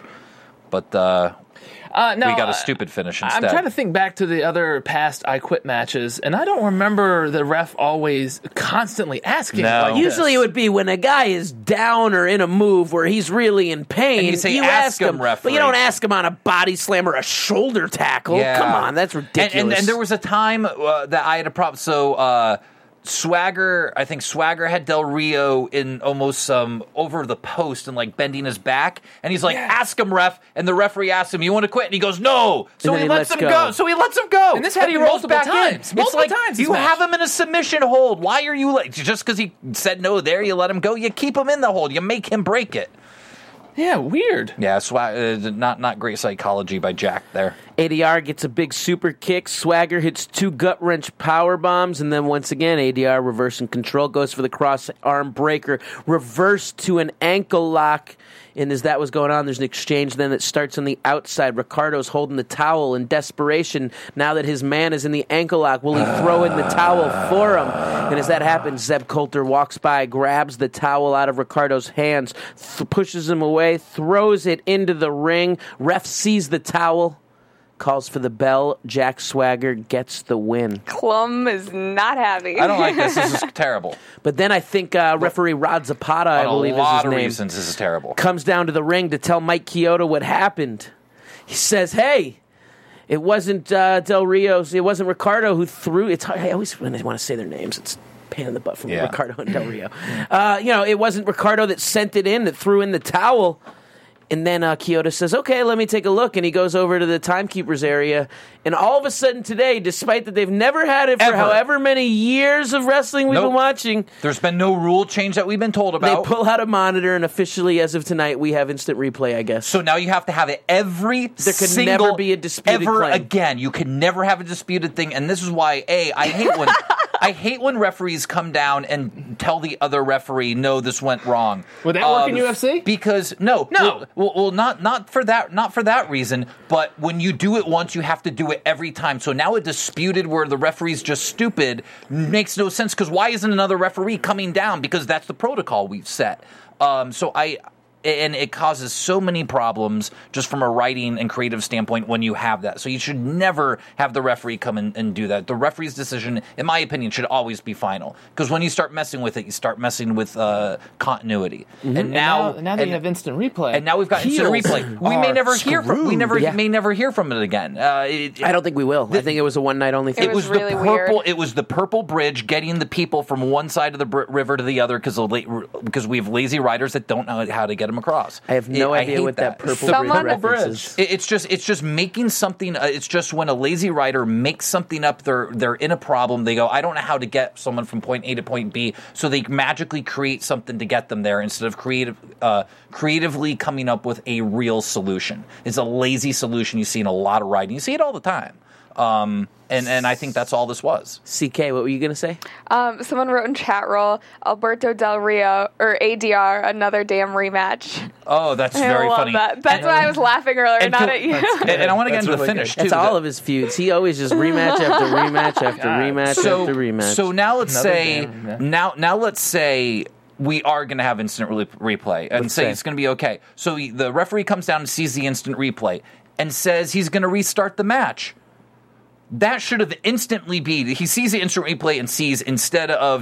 but. No, we got a stupid finish instead. I'm trying to think back to the other past I Quit matches, and I don't remember the ref always constantly asking. No. Usually it would be when a guy is down or in a move where he's really in pain. And you say, ask him, referee. But you don't ask him on a body slam or a shoulder tackle. Yeah. Come on, that's ridiculous. And there was a time that I had a problem. So Swagger, I think Swagger had Del Rio in almost over the post and like bending his back, and he's like, "Ask him, ref." And the referee asks him, "You want to quit?" And he goes, "No." So he lets him go. So he lets him go. And this happened multiple times. Multiple times. You have him in a submission hold. Why are you just because he said no there? You let him go. You keep him in the hold. You make him break it. Yeah, weird. Yeah, not great psychology by Jack there. ADR gets a big super kick. Swagger hits 2 gut wrench power bombs, and then once again, ADR reversing control goes for the cross arm breaker, reverse to an ankle lock. And as that was going on, there's an exchange then that starts on the outside. Ricardo's holding the towel in desperation. Now that his man is in the ankle lock, will he throw in the towel for him? And as that happens, Zeb Coulter walks by, grabs the towel out of Ricardo's hands, pushes him away, throws it into the ring. Ref sees the towel, calls for the bell. Jack Swagger gets the win. Klum is not happy. I don't like this. This is terrible. But then I think referee Rod Zapata, I believe is his name. A lot of reasons this is terrible. Comes down to the ring to tell Mike Chioda what happened. He says, hey, it wasn't Del Rio's, it wasn't Ricardo who threw. I always when I want to say their names, it's pain in the butt from Ricardo and Del Rio. It wasn't Ricardo that sent it in, that threw in the towel. And then Chioda says, okay, let me take a look. And he goes over to the timekeeper's area. And all of a sudden today, despite that they've never had it for however many years of wrestling we've been watching. There's been no rule change that we've been told about. They pull out a monitor, and officially, as of tonight, we have instant replay, I guess. So now you have to have it There could never be a disputed claim. Again. You can never have a disputed thing. And this is why, I hate when... I hate when referees come down and tell the other referee, no, this went wrong. Would that work in UFC? Because no. Well, not for that reason. But when you do it once, you have to do it every time. So now a disputed where the referee's just stupid makes no sense. Because why isn't another referee coming down? Because that's the protocol we've set. And it causes so many problems just from a writing and creative standpoint when you have that. So you should never have the referee come in and do that. The referee's decision, in my opinion, should always be final. Because when you start messing with it, you start messing with continuity. Mm-hmm. And now that you have instant replay. And now we've got instant replay. We may never hear from may never hear from it again. I don't think we will. I think it was a one night only thing. It was really weird. It was the purple bridge getting the people from one side of the river to the other because we have lazy riders that don't know how to get them across. I have no idea what that purple bridge is. It's just making something. It's just when a lazy rider makes something up, they're in a problem. They go, I don't know how to get someone from point A to point B, so they magically create something to get them there instead of creatively coming up with a real solution. It's a lazy solution you see in a lot of riding. You see it all the time. And I think that's all this was. CK, what were you going to say? Someone wrote in chat roll, Alberto Del Rio, or ADR, another damn rematch. Oh, that's very funny. That's why I was laughing earlier, not at you. And I want to get into the finish, too. That's all of his feuds. He always just rematch after rematch after rematch after rematch. So now let's say, now let's say we are going to have instant replay and say it's going to be okay. So the referee comes down and sees the instant replay and says he's going to restart the match. That should have instantly been. He sees the instant replay and sees instead of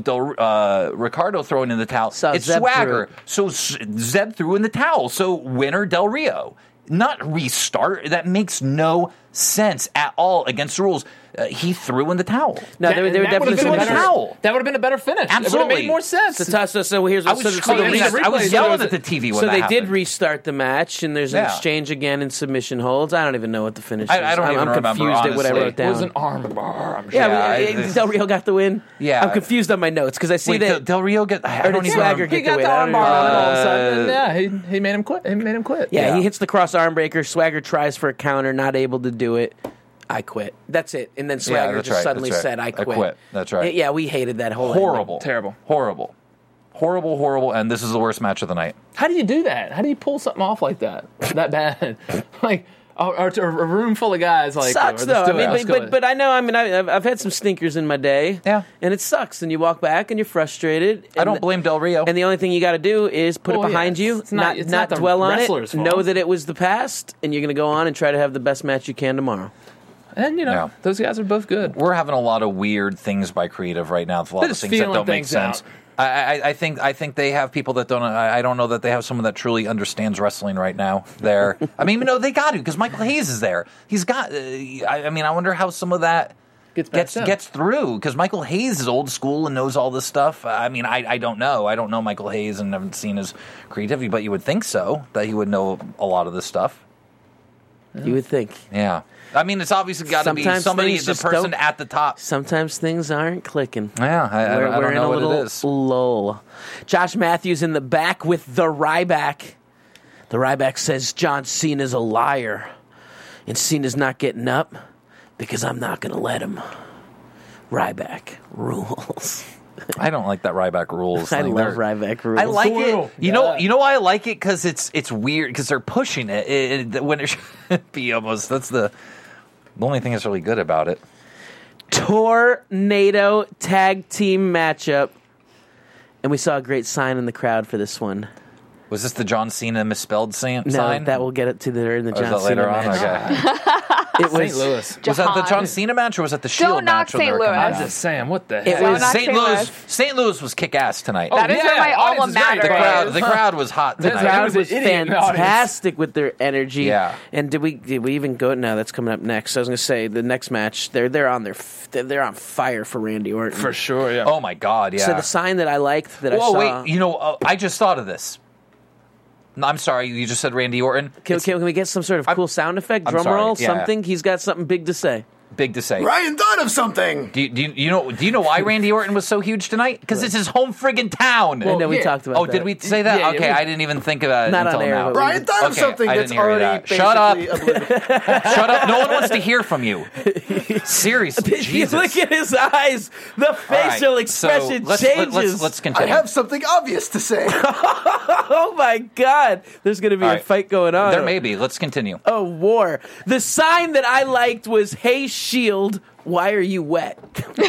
Ricardo throwing in the towel, it's Zeb Swagger. So Zeb threw in the towel. So winner Del Rio. Not restart. That makes no sense at all against the rules. He threw in the towel. No, they were definitely threw in the towel. That would have been a better finish. Absolutely. It would have made more sense. So here's what I was yelling at the TV when so that they happened. did restart the match, and there's an exchange again in submission holds. I don't even know what the finish is. I don't even remember, I'm confused at what I wrote down. It was an arm bar, I'm sure. Yeah, Del Rio got the win. Yeah. I'm confused on my notes because I see that Del Rio get. I don't even Swagger remember. get the win. He got the arm bar all of a sudden. Yeah, he made him quit. Yeah, he hits the cross arm breaker. Swagger tries for a counter, not able to do it. I quit. That's it. And then Swagger suddenly said, I quit. That's right. Yeah, we hated that whole horrible. ending. Terrible. Horrible. And this is the worst match of the night. How do you do that? How do you pull something off like that? That bad? Like, or a room full of guys like sucks though. But I know. I mean, I've had some stinkers in my day. Yeah, and it sucks. And you walk back and you're frustrated. I don't blame Del Rio. And the only thing you got to do is put it behind you, not dwell on it. Fault. Know that it was the past, and you're going to go on and try to have the best match you can tomorrow. And, those guys are both good. We're having a lot of weird things by Creative right now. A lot of things that don't make sense. I think they have people that don't. I don't know that they have someone that truly understands wrestling right now. There, I mean, they got to because Michael Hayes is there. He's got. I wonder how some of that gets through because Michael Hayes is old school and knows all this stuff. I mean, I don't know. I don't know Michael Hayes and haven't seen his creativity, but you would think so that he would know a lot of this stuff. You would think. Yeah. I mean, it's obviously got to be somebody, the person at the top. Sometimes things aren't clicking. Yeah, I don't know what it is. Lull. Josh Matthews in the back with the Ryback. The Ryback says John Cena's a liar. And Cena's not getting up because I'm not going to let him. Ryback rules. I don't like that Ryback rules. I love Ryback rules. I like it. You know why I like it? Because it's weird. Because they're pushing it when it should be almost. That's the only thing that's really good about it. Tornado tag team matchup, and we saw a great sign in the crowd for this one. Was this the John Cena misspelled sign? No, that will get it to the John Cena later match. On? Okay. It was St. Louis. Was that the John Cena match or was that the Shield match? Don't knock St. Louis. I was just saying, what the heck? It was St. Louis. St. Louis was kick ass tonight. That is where my alma mater The crowd was hot tonight. The crowd was fantastic with their energy. Yeah. And did we even go? No, that's coming up next. I was going to say the next match. They're on fire for Randy Orton for sure. Yeah. Oh my God. Yeah. So the sign that I liked that I saw. Wait. I just thought of this. I'm sorry, you just said Randy Orton. Can we get some sort of cool sound effect, drum roll, something? He's got something big to say. Ryan thought of something. Do you know why Randy Orton was so huge tonight? Because it's his home friggin' town. I know we talked about that. Oh, did we say that? Yeah, okay, I didn't even think about it Not until on air, now. Ryan thought of something that's already Shut up. oblivious. Shut up. No one wants to hear from you. Seriously, Jesus. You look at his eyes. The facial expression changes. Let's continue. I have something obvious to say. Oh my God. There's going to be a fight going on. There may be. Let's continue. A war. The sign that I liked was, "Hey, Shield, why are you wet?" Every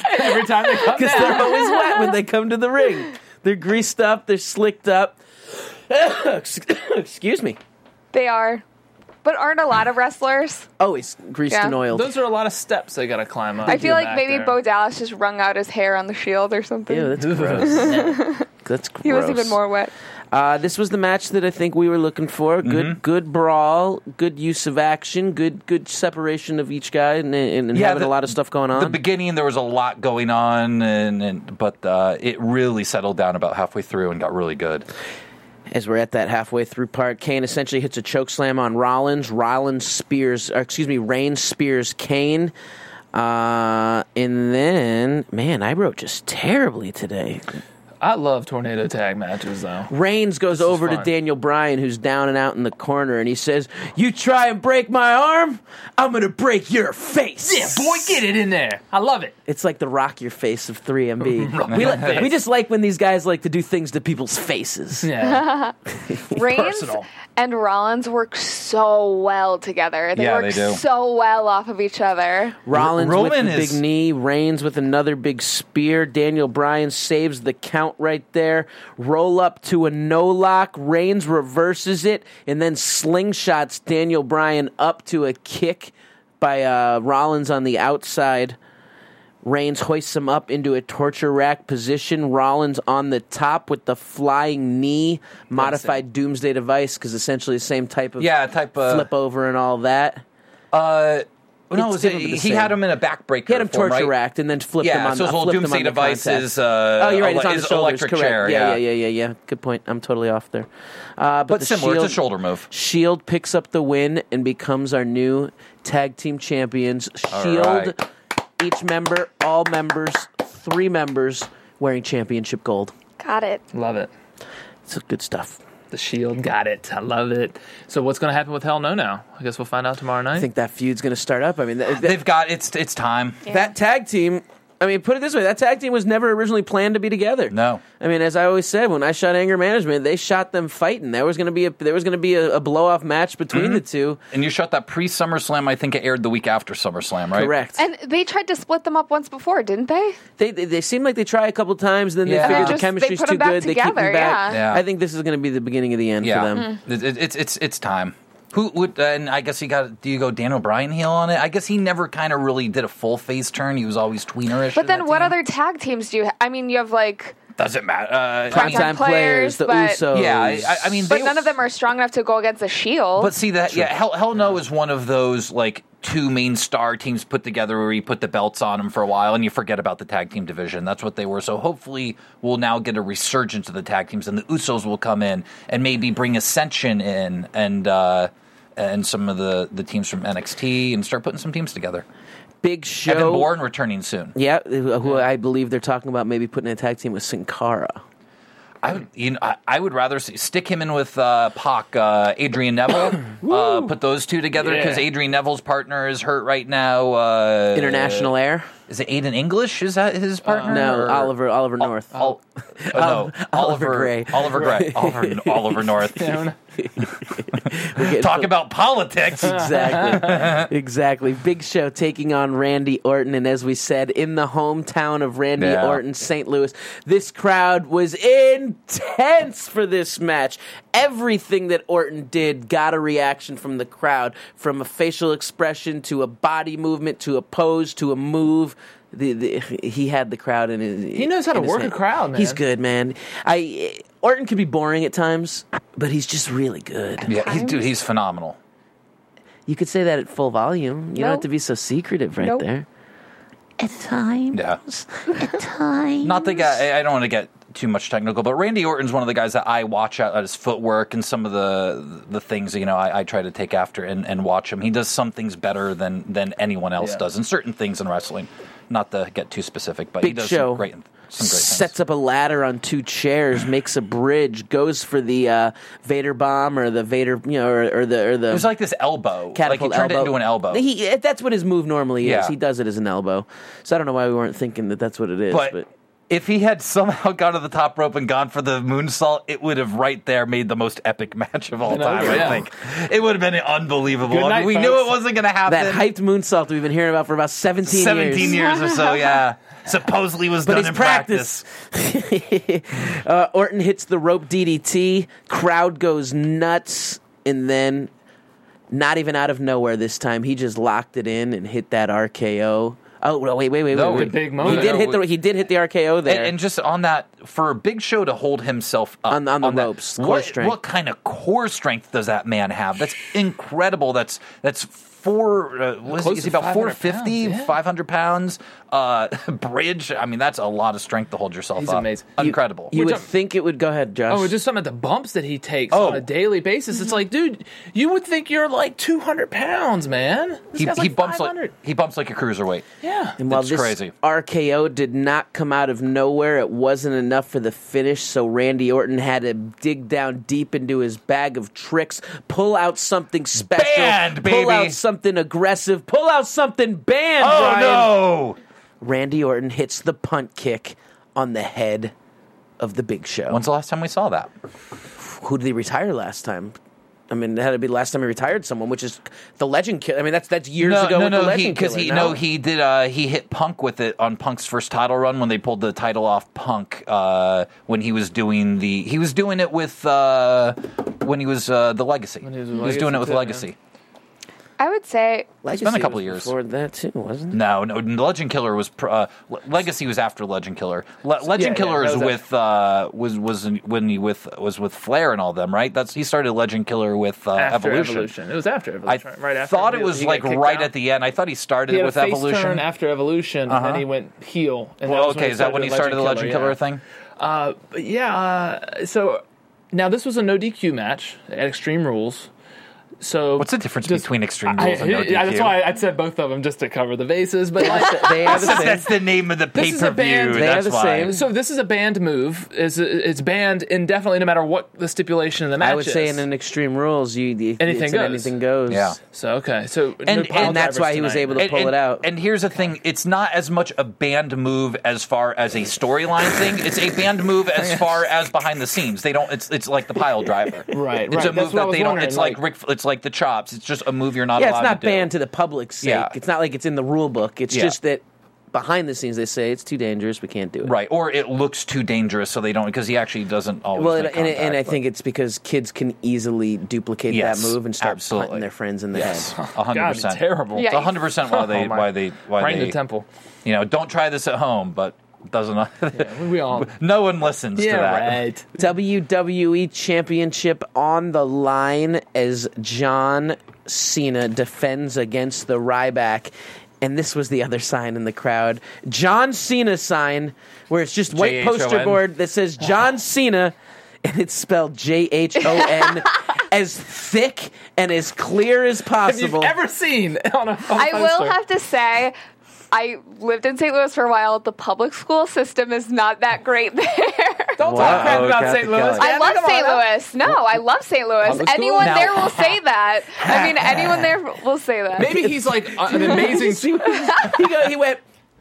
time they come Because they're always wet when they come to the ring. They're greased up. They're slicked up. Excuse me. They are. But aren't a lot of wrestlers? Always greased and oiled. Those are a lot of steps they got to climb up. I feel like maybe Bo Dallas just wrung out his hair on the Shield or something. Ew, that's gross. That's gross. He was even more wet. This was the match that I think we were looking for. Good brawl, good use of action, good separation of each guy, and having a lot of stuff going on. The beginning, there was a lot going on, but it really settled down about halfway through and got really good. As we're at that halfway through part, Kane essentially hits a chokeslam on Rollins. Reigns spears Kane. And then, man, I wrote just terribly today. I love tornado tag matches, though. Reigns goes over to Daniel Bryan, who's down and out in the corner, and he says, "You try and break my arm, I'm going to break your face." Yeah, boy, get it in there. I love it. It's like the rock your face of 3MB. we just like when these guys like to do things to people's faces. Yeah. Reigns and Rollins work so well together. They work so well off of each other. Rollins with the big knee, Reigns with another big spear. Daniel Bryan saves the count right there. Roll up to a no-lock. Reigns reverses it and then slingshots Daniel Bryan up to a kick by Rollins on the outside. Reigns hoists him up into a torture rack position. Rollins on the top with the flying knee, modified Doomsday Device, because essentially the same type of flip over and all that. He had him in a backbreaker. He had him torture racked and then flipped him on the so his Doomsday Device is oh, you're right, it's on the shoulders, electric correct. chair. Yeah. Good point. I'm totally off there. But similar, it's a shoulder move. Shield picks up the win and becomes our new tag team champions. Shield, each member, all members, 3 members wearing championship gold. Got it. Love it. It's good stuff. The Shield got it. I love it. So what's going to happen with Hell No now? I guess we'll find out tomorrow night. I think that feud's going to start up. I mean, they've got it's time. Yeah. That tag team. I mean, put it this way: that tag team was never originally planned to be together. No. I mean, as I always said, when I shot Anger Management, they shot them fighting. There was going to be a blow-off match between the two. And you shot that pre-SummerSlam. I think it aired the week after SummerSlam, right? Correct. And they tried to split them up once before, didn't they? They seem like they try a couple times, and then they figure the chemistry's too good. They keep them back. Yeah. I think this is going to be the beginning of the end for them. It's time. Who would? And I guess do you go Daniel Bryan heel on it? I guess he never kind of really did a full face turn. He was always tweenerish. But then, what other tag teams do you? I mean, you have like. Doesn't matter. Primetime players, the Usos. Yeah, I mean, but none of them are strong enough to go against the Shield. But see that, Hell No is one of those like 2 main star teams put together where you put the belts on them for a while and you forget about the tag team division. That's what they were. So hopefully we'll now get a resurgence of the tag teams, and the Usos will come in and maybe bring Ascension in and some of the teams from NXT and start putting some teams together. Big Show. Evan Bourne returning soon. Yeah, who I believe they're talking about maybe putting a tag team with Sin Cara. I would rather stick him in with Pac, Adrian Neville. Put those two together because Adrian Neville's partner is hurt right now. International Air. Is it Aiden English? Is that his partner? No, Oliver North. No, Oliver Gray. Oliver Gray. Oliver North. Talk about politics. Exactly. Big Show taking on Randy Orton, and as we said, in the hometown of Randy Orton, St. Louis, this crowd was intense for this match. Everything that Orton did got a reaction from the crowd, from a facial expression to a body movement to a pose to a move. He had the crowd in his. He knows how to work a crowd, man. He's good, man. Orton can be boring at times, but he's just really good. Yeah, he's phenomenal. You could say that at full volume. You don't have to be so secretive right there. At times. Yeah. At times. Not the guy. I don't want to get too much technical, but Randy Orton's one of the guys that I watch out at his footwork and some of the things I try to take after and watch him. He does some things better than anyone else does, and certain things in wrestling. Not to get too specific, but Big he does Show. some great things. Sets up a ladder on 2 chairs, makes a bridge, goes for the Vader bomb or the Vader, or the. It was like this elbow. Like he turned it into an elbow. That's what his move normally is. Yeah. He does it as an elbow. So I don't know why we weren't thinking that that's what it is. But If he had somehow gone to the top rope and gone for the moonsault, it would have right there made the most epic match of all time, I think. It would have been unbelievable. Good night, we folks. knew it wasn't going to happen. That hyped moonsault we've been hearing about for about 17 years or so, yeah. Supposedly was done in practice. Orton hits the rope DDT. Crowd goes nuts. And then, not even out of nowhere this time, he just locked it in and hit that RKO. Oh, wait. The big moment. He did hit the RKO there. And just on that, for a Big Show to hold himself up on the ropes, core strength. What kind of core strength does that man have? That's incredible. That's is he about 450, 500 pounds? Bridge. I mean, that's a lot of strength to hold yourself up. He's amazing. Incredible. You would think it would go ahead, Josh. Oh, just some of the bumps that he takes on a daily basis. It's like, dude, you would think you're like 200 pounds, man. He bumps like a cruiserweight. Yeah. And while it's this crazy. RKO did not come out of nowhere, it wasn't enough for the finish, so Randy Orton had to dig down deep into his bag of tricks, pull out something special, Banned, baby. pull out something aggressive, pull out something banned, Oh, Brian. no! Randy Orton hits the punt kick on the head of the Big Show. When's the last time we saw that? Who did he retire last time? I mean, it had to be the last time he retired someone, which is the Legend Killer. I mean, that's years ago with the Legend Killer. He did. He hit Punk with it on Punk's first title run when they pulled the title off Punk. When he was doing it with when he was the Legacy. He was doing it with Legacy. I would say Legacy it's been a couple of years before that too, wasn't it? No. Legend Killer was Legacy was after Legend Killer. Legend Killer is with was with Flair and all them, right? He started Legend Killer with Evolution. It was after Evolution. I thought it was like right at the end. I thought he started it with Evolution. Turn after Evolution, and then he went heel. And is that when he started the Legend Killer thing? So now this was a no DQ match at Extreme Rules. So what's the difference between Extreme Rules and no DQ? That's why I said both of them just to cover the bases. But they are the same. That's the name of the pay-per-view. They are the same. So this is a banned move. It's banned indefinitely, no matter what the stipulation in the match is. I would say in Extreme Rules, anything goes. Yeah. So okay. So and that's why he was able to pull it out. And here's the thing: it's not as much a banned move as far as a storyline thing. It's a banned move as far as behind the scenes. They don't. It's like the pile driver. Right. It's a move that they don't. It's like It's like the chops. It's just a move you're not allowed to do. Yeah, it's not banned to the public's sake. Yeah. It's not like it's in the rule book. It's just that behind the scenes they say it's too dangerous, we can't do it. Right, or it looks too dangerous, so they don't, because he actually doesn't always make contact. And I think it's because kids can easily duplicate that move and start punting their friends in the head. 100%. God, terrible. It's 100% why they right in the temple. Don't try this at home, but doesn't we all no one listens to that. Right. WWE Championship on the line as John Cena defends against the Ryback. And this was the other sign in the crowd. John Cena sign, where it's just white poster board that says John Cena, and it's spelled J-H-O-N, as thick and as clear as possible. Have you ever seen on a I will have to say, I lived in St. Louis for a while. The public school system is not that great there. Don't talk crap about St. Louis. I love St. Louis. No, I love St. Louis. Anyone there will say that. I mean, anyone there will say that. Maybe he's like an amazing... he went...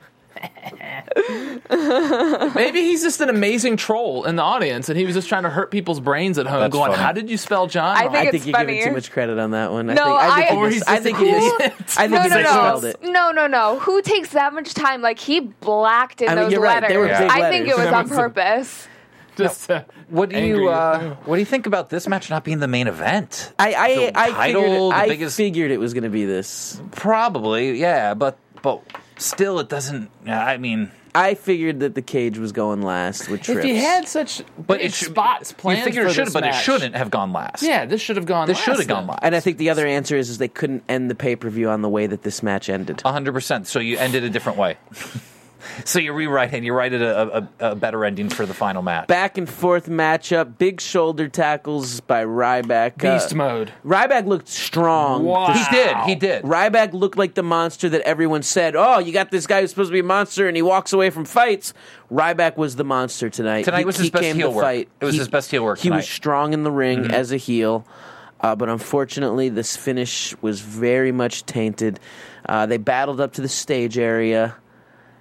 Maybe he's just an amazing troll in the audience, and he was just trying to hurt people's brains at home. That's going, funny. "How did you spell John?" I think you're giving too much credit on that one. No, I think he misspelled it. No. Who takes that much time? Like, he blacked in those you're letters. Right. They were big I think it was on purpose. Just what do you think about this match not being the main event? I figured it was going to be this. Probably, yeah, but still, it doesn't. I mean, I figured that the cage was going last with Trips. If you had such spots planned, you figure it should, but it shouldn't have gone last. Yeah, this should have gone. This should have gone last. And I think the other answer is they couldn't end the pay-per-view on the way that this match ended. 100%. So you ended a different way. So you rewrite and you write it a better ending for the final match. Back and forth matchup, big shoulder tackles by Ryback. Beast mode. Ryback looked strong. Wow. He did. Ryback looked like the monster that everyone said, oh, you got this guy who's supposed to be a monster and he walks away from fights. Ryback was the monster tonight. Tonight was his best heel work. It was his best heel work tonight. He was strong in the ring as a heel. But unfortunately, this finish was very much tainted. They battled up to the stage area.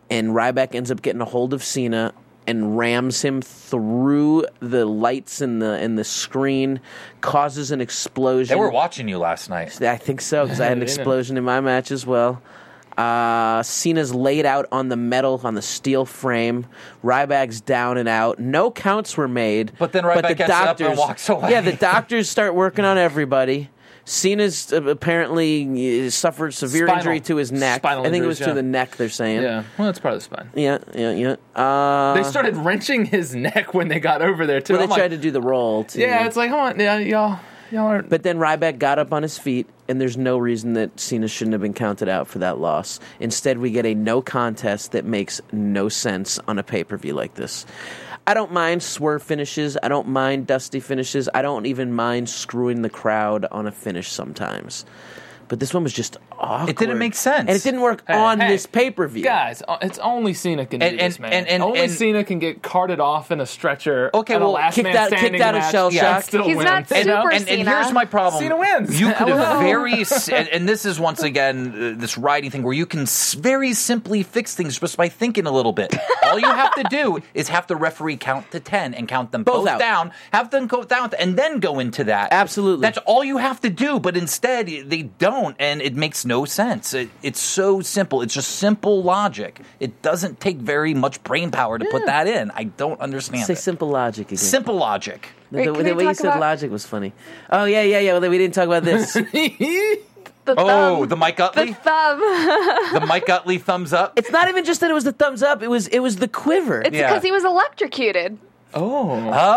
and Ryback ends up getting a hold of Cena and rams him through the lights and the screen, causes an explosion. They were watching you last night. I think so, because I had an explosion in my match as well. Cena's laid out on the metal, on the steel frame. Ryback's down and out. No counts were made. But then Ryback gets up and walks away. Yeah, the doctors start working on everybody. Cena's apparently suffered severe injury to his neck. I think it was to the neck, they're saying. Yeah, well, that's part of the spine. Yeah. They started wrenching his neck when they got over there, too. Well, they tried to do the roll, too. Yeah, it's like, hold on, y'all are... But then Ryback got up on his feet, and there's no reason that Cena shouldn't have been counted out for that loss. Instead, we get a no contest that makes no sense on a pay-per-view like this. I don't mind swerve finishes. I don't mind dusty finishes. I don't even mind screwing the crowd on a finish sometimes. But this one was just awkward. It didn't make sense. And it didn't work on this pay-per-view. Guys, it's only Cena can do this, man. Only Cena can get carted off in a stretcher. Okay, well, kicked out of shell shock. He's not super Cena. And here's my problem. Cena wins. You could have and this is once again this writing thing where you can very simply fix things just by thinking a little bit. All you have to do is have the referee count to 10 and count them both down, have them go down, and then go into that. Absolutely. That's all you have to do, but instead they don't. And it makes no sense. It's so simple. It's just simple logic. It doesn't take very much brain power to put that in. I don't understand Say simple logic again. Simple logic. The way you said logic was funny. Oh, yeah. Well, we didn't talk about this. The Mike Utley? The thumb. The Mike Utley thumbs up? It's not even just that it was the thumbs up. It was the quiver. It's because he was electrocuted. Oh,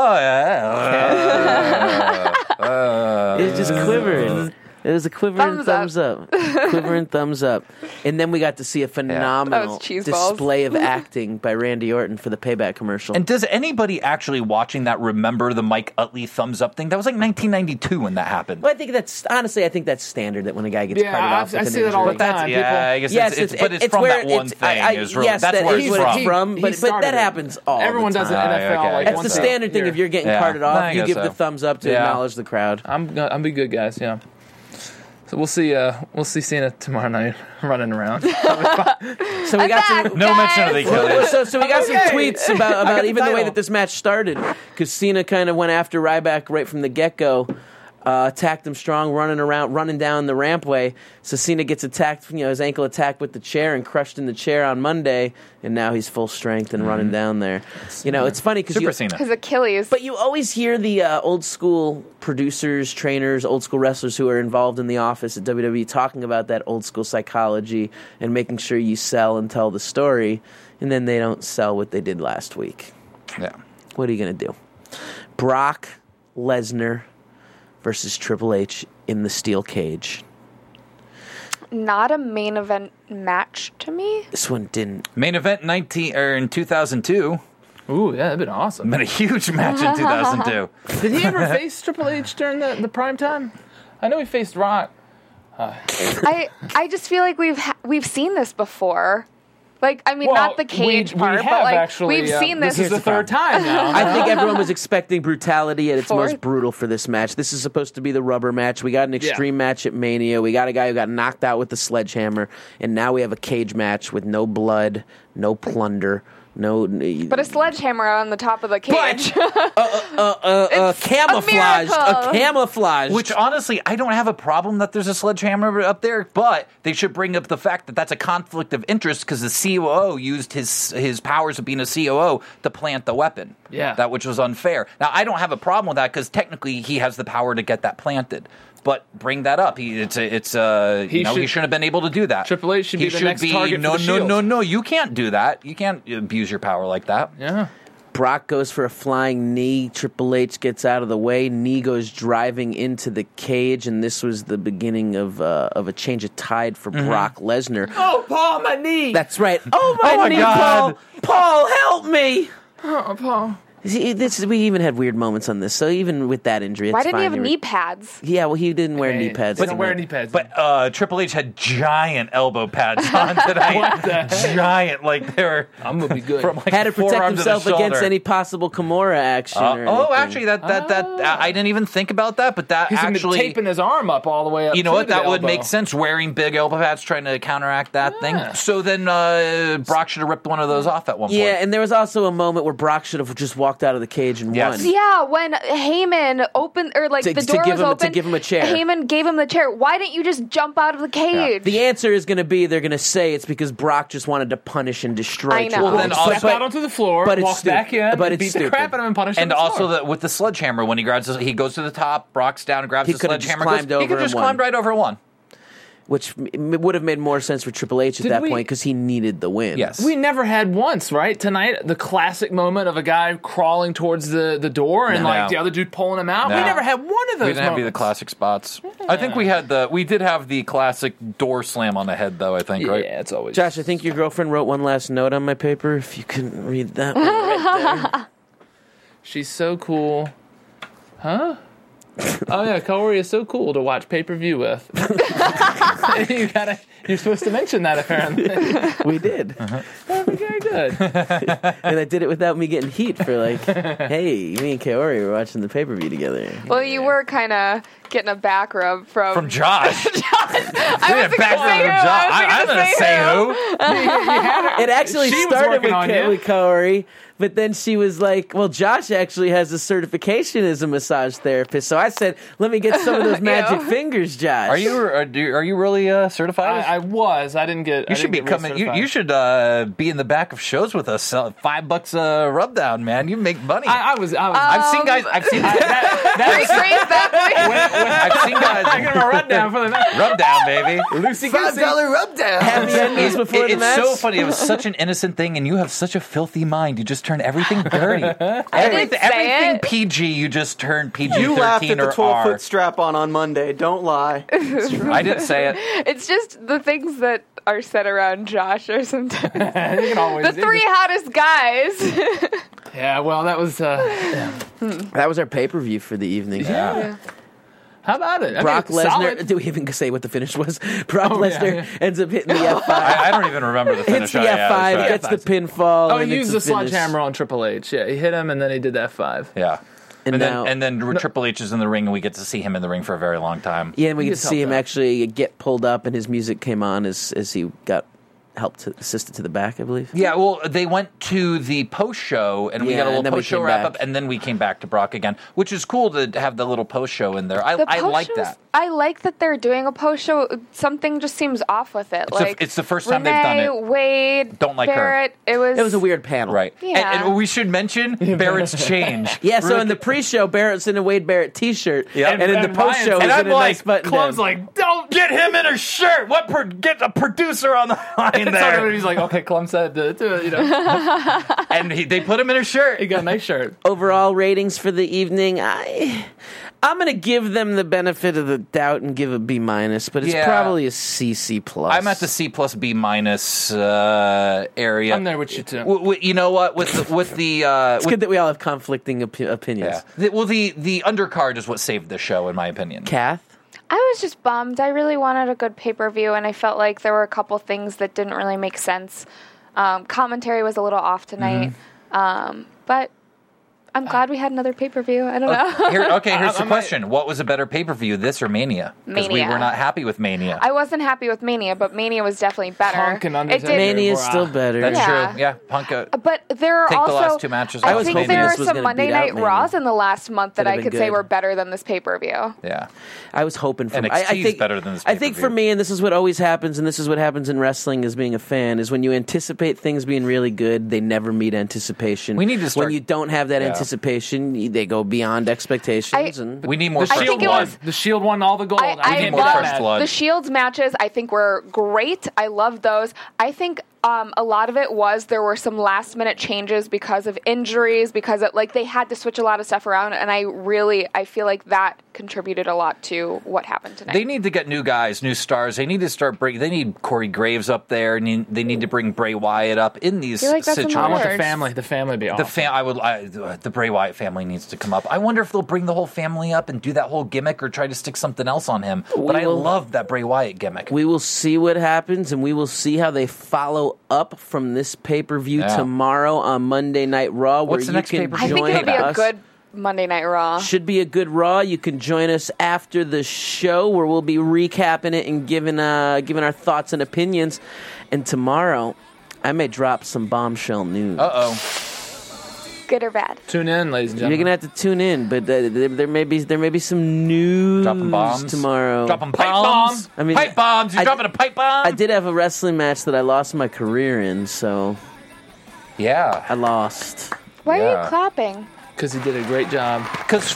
yeah. It was just quivering. It was a quivering thumbs up. Quivering thumbs up. And then we got to see a phenomenal display of acting by Randy Orton for the Payback commercial. And does anybody actually watching that remember the Mike Utley thumbs up thing? That was like 1992 when that happened. Well, I think that's standard that when a guy gets carted off. I see that all the time. I guess it's from that one thing. That's where it's from. But that happens all the time. Everyone does it in NFL. That's the standard thing. If you're getting carted off, you give the thumbs up to acknowledge the crowd. I'm be good, guys. Yeah. So we'll see Cena tomorrow night running around. So we got no mention of the Achilles. So we got some tweets about even the way that this match started, because Cena kind of went after Ryback right from the get-go. Attacked him strong, running down the rampway. So Cena gets attacked, his ankle attacked with the chair and crushed in the chair on Monday, and now he's full strength and running down there. It's funny because his Achilles. But you always hear the old school producers, trainers, old school wrestlers who are involved in the office at WWE talking about that old school psychology and making sure you sell and tell the story, and then they don't sell what they did last week. Yeah. What are you going to do? Brock Lesnar versus Triple H in the steel cage. Not a main event match to me. This one didn't. Main event in 2002. Ooh, yeah, that'd been awesome. Been a huge match in 2002. Did he ever face Triple H during the prime time? I know he faced Rock. I just feel like we've seen this before. Not the cage part, but we've seen this. This is the third time now. I think everyone was expecting brutality at its most brutal for this match. This is supposed to be the rubber match. We got an extreme match at Mania. We got a guy who got knocked out with the sledgehammer, and now we have a cage match with no blood, no plunder. But a sledgehammer on the top of the cage. Camouflage. Which honestly, I don't have a problem that there's a sledgehammer up there, but they should bring up the fact that that's a conflict of interest because the COO used his powers of being a COO to plant the weapon. Yeah. That which was unfair. Now, I don't have a problem with that because technically he has the power to get that planted. But bring that up. He shouldn't have been able to do that. Triple H should be the next target for the Shield. No, you can't do that. You can't abuse your power like that. Yeah. Brock goes for a flying knee. Triple H gets out of the way. Knee goes driving into the cage, and this was the beginning of a change of tide for Brock Lesnar. Oh, Paul, my knee! That's right. Oh, my knee, God. Paul! Paul, help me! Oh, Paul. See, we even had weird moments on this, so even with that injury, it's Why didn't fine. he have knee pads? Yeah, well, he didn't wear knee pads. He didn't wear knee pads. But Triple H had giant elbow pads on tonight. Giant, like they were. I'm gonna be good. From, like, had to protect himself against any possible Kimura action. Actually, that I didn't even think about that, but that He's actually taping his arm up all the way up. You know what? That would elbow. make sense. Wearing big elbow pads, trying to counteract that thing. So then Brock should have ripped one of those off at one point. Yeah, and there was also a moment where Brock should have just walked out of the cage and won. Yeah, when Heyman opened, or like the door was open, to give him a chair. Heyman gave him the chair. Why didn't you just jump out of the cage? Yeah. The answer is going to be they're going to say it's because Brock just wanted to punish and destroy. I know. Well, then step out onto the floor, walk back in, but beat the crap out of him and punish him. And also with the sledgehammer, when he he goes to the top, Brock's down and grabs the sledgehammer. He could just climbed right over one. Which would have made more sense for Triple H at that point because he needed the win. Yes. We never had once, right? Tonight, the classic moment of a guy crawling towards the door and the other dude pulling him out. No. We never had one of those. We didn't have the classic spots. Yeah. I think we did have the classic door slam on the head, though, I think, right? Yeah, it's always. Josh, I think your girlfriend wrote one last note on my paper. If you couldn't read that one right there. She's so cool. Huh? Oh yeah, Kaori is so cool to watch pay-per-view with. You're supposed to mention that apparently. We did. Very good. And I did it without me getting heat for hey, me and Kaori were watching the pay-per-view together. Well, you were kind of getting a back rub from Josh. I was going to say who. It actually started with Kaori. But then she was like, well, Josh actually has a certification as a massage therapist. So I said, let me get some of those magic fingers, Josh. Are you really certified? I was. I didn't get. You should be coming. You should be in the back of shows with us. $5 a rub down, man. You make money. I was. I've seen guys. I've seen guys. I got a rub down for the match. Rub down, baby. $5 rub down. Happy endings before the match. It's so funny. It was such an innocent thing, and you have such a filthy mind. You just turn everything dirty. Everything PG, you just turn PG-13 You laughed at the or 12-foot strap on Monday. Don't lie. I didn't say it. It's just the things that are said around Josh or sometimes. The three hottest guys. Yeah, well, that was... That was our pay-per-view for the evening. Yeah. How about it? Brock Lesnar. Do we even say what the finish was? Brock Lesnar ends up hitting the F5. I don't even remember the finish. Hits the F5, gets the pinfall. Oh, he used the sledgehammer on Triple H. Yeah, he hit him and then he did the F5. Yeah. And then Triple H is in the ring, and we get to see him in the ring for a very long time. Yeah, and we get to see him actually get pulled up, and his music came on as he got assisted to the back, I believe. Yeah, well, they went to the post show, and we got a little post show wrap up, and then we came back to Brock again, which is cool to have the little post show in there. I like that. I like that they're doing a post show. Something just seems off with it. It's the first time they've done it. Wade, don't like Barrett. her. It was a weird panel, right? Yeah. And we should mention Barrett's change. Yeah, so in the pre-show, Barrett's in a Wade Barrett T-shirt, and in the post-show, he's in a nice button. Club's like, don't get him in a shirt. Get a producer on the line there. He's like, okay, Clum said to it, you know. And they put him in a shirt. He got a nice shirt. Overall ratings for the evening, I'm going to give them the benefit of the doubt and give a B-, but it's probably a C+. I'm at the C+, B- area. I'm there with you too. You know what? With the it's good that we all have conflicting opinions. Yeah. The undercard is what saved the show, in my opinion. Kath? I was just bummed. I really wanted a good pay-per-view, and I felt like there were a couple things that didn't really make sense. Commentary was a little off tonight, but I'm glad we had another pay-per-view. I don't know. Here's the question. What was a better pay-per-view, this or Mania? Because we were not happy with Mania. I wasn't happy with Mania, but Mania was definitely better. Punk and Undertaker. Mania is still better. That's true. Yeah, Punk. But there are also... the last two matches. I think there are some Monday Night Raws in the last month that I could say were better than this pay-per-view. Yeah. I was hoping for... NXT is better than this pay-per-view. I think for me, and this is what always happens, and this is what happens in wrestling as being a fan, is when you anticipate things being really good, they never meet anticipation. We need to start... When you don't have that anticipation, they go beyond expectations. And we need more. The Shield won all the gold. I love the Shield's matches. I think were great. I love those. I think a lot of it was there were some last minute changes because of injuries, because they had to switch a lot of stuff around, and I feel like that contributed a lot to what happened tonight. They need to get new guys, new stars. They need to start they need Corey Graves up there, and they need to bring Bray Wyatt up in these situations. I want the family to be awesome. The Bray Wyatt family needs to come up. I wonder if they'll bring the whole family up and do that whole gimmick or try to stick something else on him. But I love that Bray Wyatt gimmick. We will see what happens, and we will see how they follow up from this pay-per-view tomorrow on Monday Night Raw. What's the next pay-per-view? I think it'll be a good Monday Night Raw. Should be a good Raw. You can join us after the show where we'll be recapping it and giving our thoughts and opinions. And tomorrow, I may drop some bombshell news. Good or bad? Tune in, ladies and gentlemen. You're gonna have to tune in, but there may be some news dropping bombs tomorrow. Dropping pipe bombs. I mean, pipe bombs. You're dropping a pipe bomb. I did have a wrestling match that I lost my career in, so yeah, I lost. Why are you clapping? Because he did a great job. Because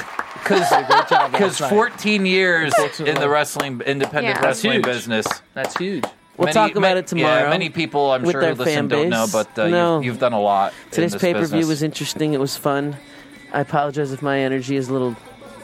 14 years in the independent wrestling business. That's huge. We'll talk about it tomorrow. Yeah, many people, I'm sure, who listen don't know, but you've done a lot. Today's in this pay-per-view business. was interesting. It was fun. I apologize if my energy is a little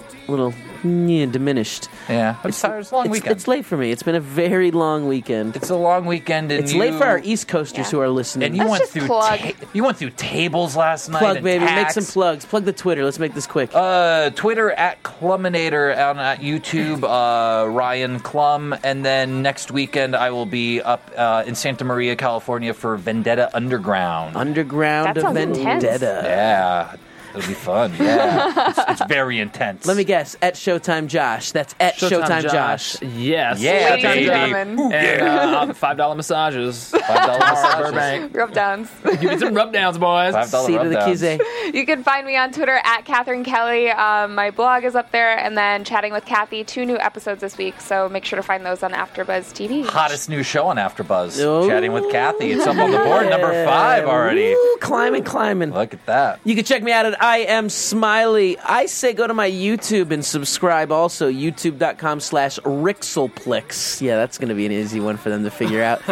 diminished. Yeah, it's a long weekend. It's late for me. It's been a very long weekend. It's a long weekend, and it's late for our East Coasters who are listening. And you went through tables last night. Plug, baby. Make some plugs. Plug the Twitter. Let's make this quick. Twitter at Cluminator on YouTube. Ryan Clum, and then next weekend I will be up in Santa Maria, California for Vendetta Underground. Underground that sounds Vendetta. Intense. Yeah. It'll be fun. Yeah, it's very intense. Let me guess. At Showtime Josh. That's at Showtime Josh. Yes. Yeah, ladies and gentlemen. And $5 massages. $5 massages. Burbank. Rub downs. Give me some rub downs, boys. $5 See to the rub-downs. Kize. You can find me on Twitter at Catherine Kelly. My blog is up there, and then Chatting with Kathy. 2 new episodes this week, so make sure to find those on AfterBuzz TV. Hottest new show on AfterBuzz. Oh, Chatting with Kathy. It's up on the board, number 5 already. Ooh, climbing. Look at that. You can check me out at I Am Smiley. I say go to my YouTube and subscribe also, youtube.com/Rixelplix. Yeah, that's going to be an easy one for them to figure out.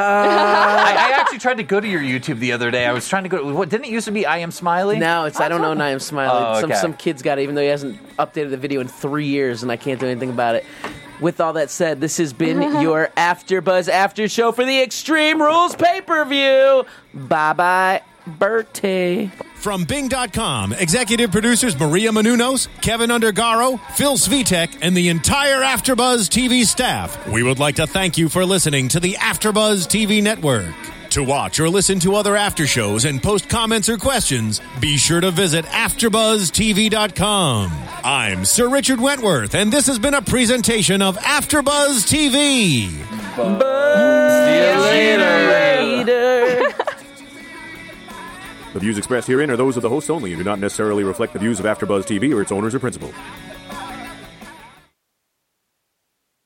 I actually tried to go to your YouTube the other day. I was trying to go. What didn't it used to be? I Am Smiley. No, I don't know. I Am Smiley. Oh, okay. Some kid's got it, even though he hasn't updated the video in 3 years, and I can't do anything about it. With all that said, this has been your AfterBuzz After Show for the Extreme Rules pay-per-view. Bye-bye, Bertie. From Bing.com, executive producers Maria Menounos, Kevin Undergaro, Phil Svitek, and the entire AfterBuzz TV staff, we would like to thank you for listening to the AfterBuzz TV network. To watch or listen to other after shows and post comments or questions, be sure to visit AfterBuzzTV.com. I'm Sir Richard Wentworth, and this has been a presentation of AfterBuzz TV. See you later. The views expressed herein are those of the hosts only and do not necessarily reflect the views of AfterBuzz TV or its owners or principals.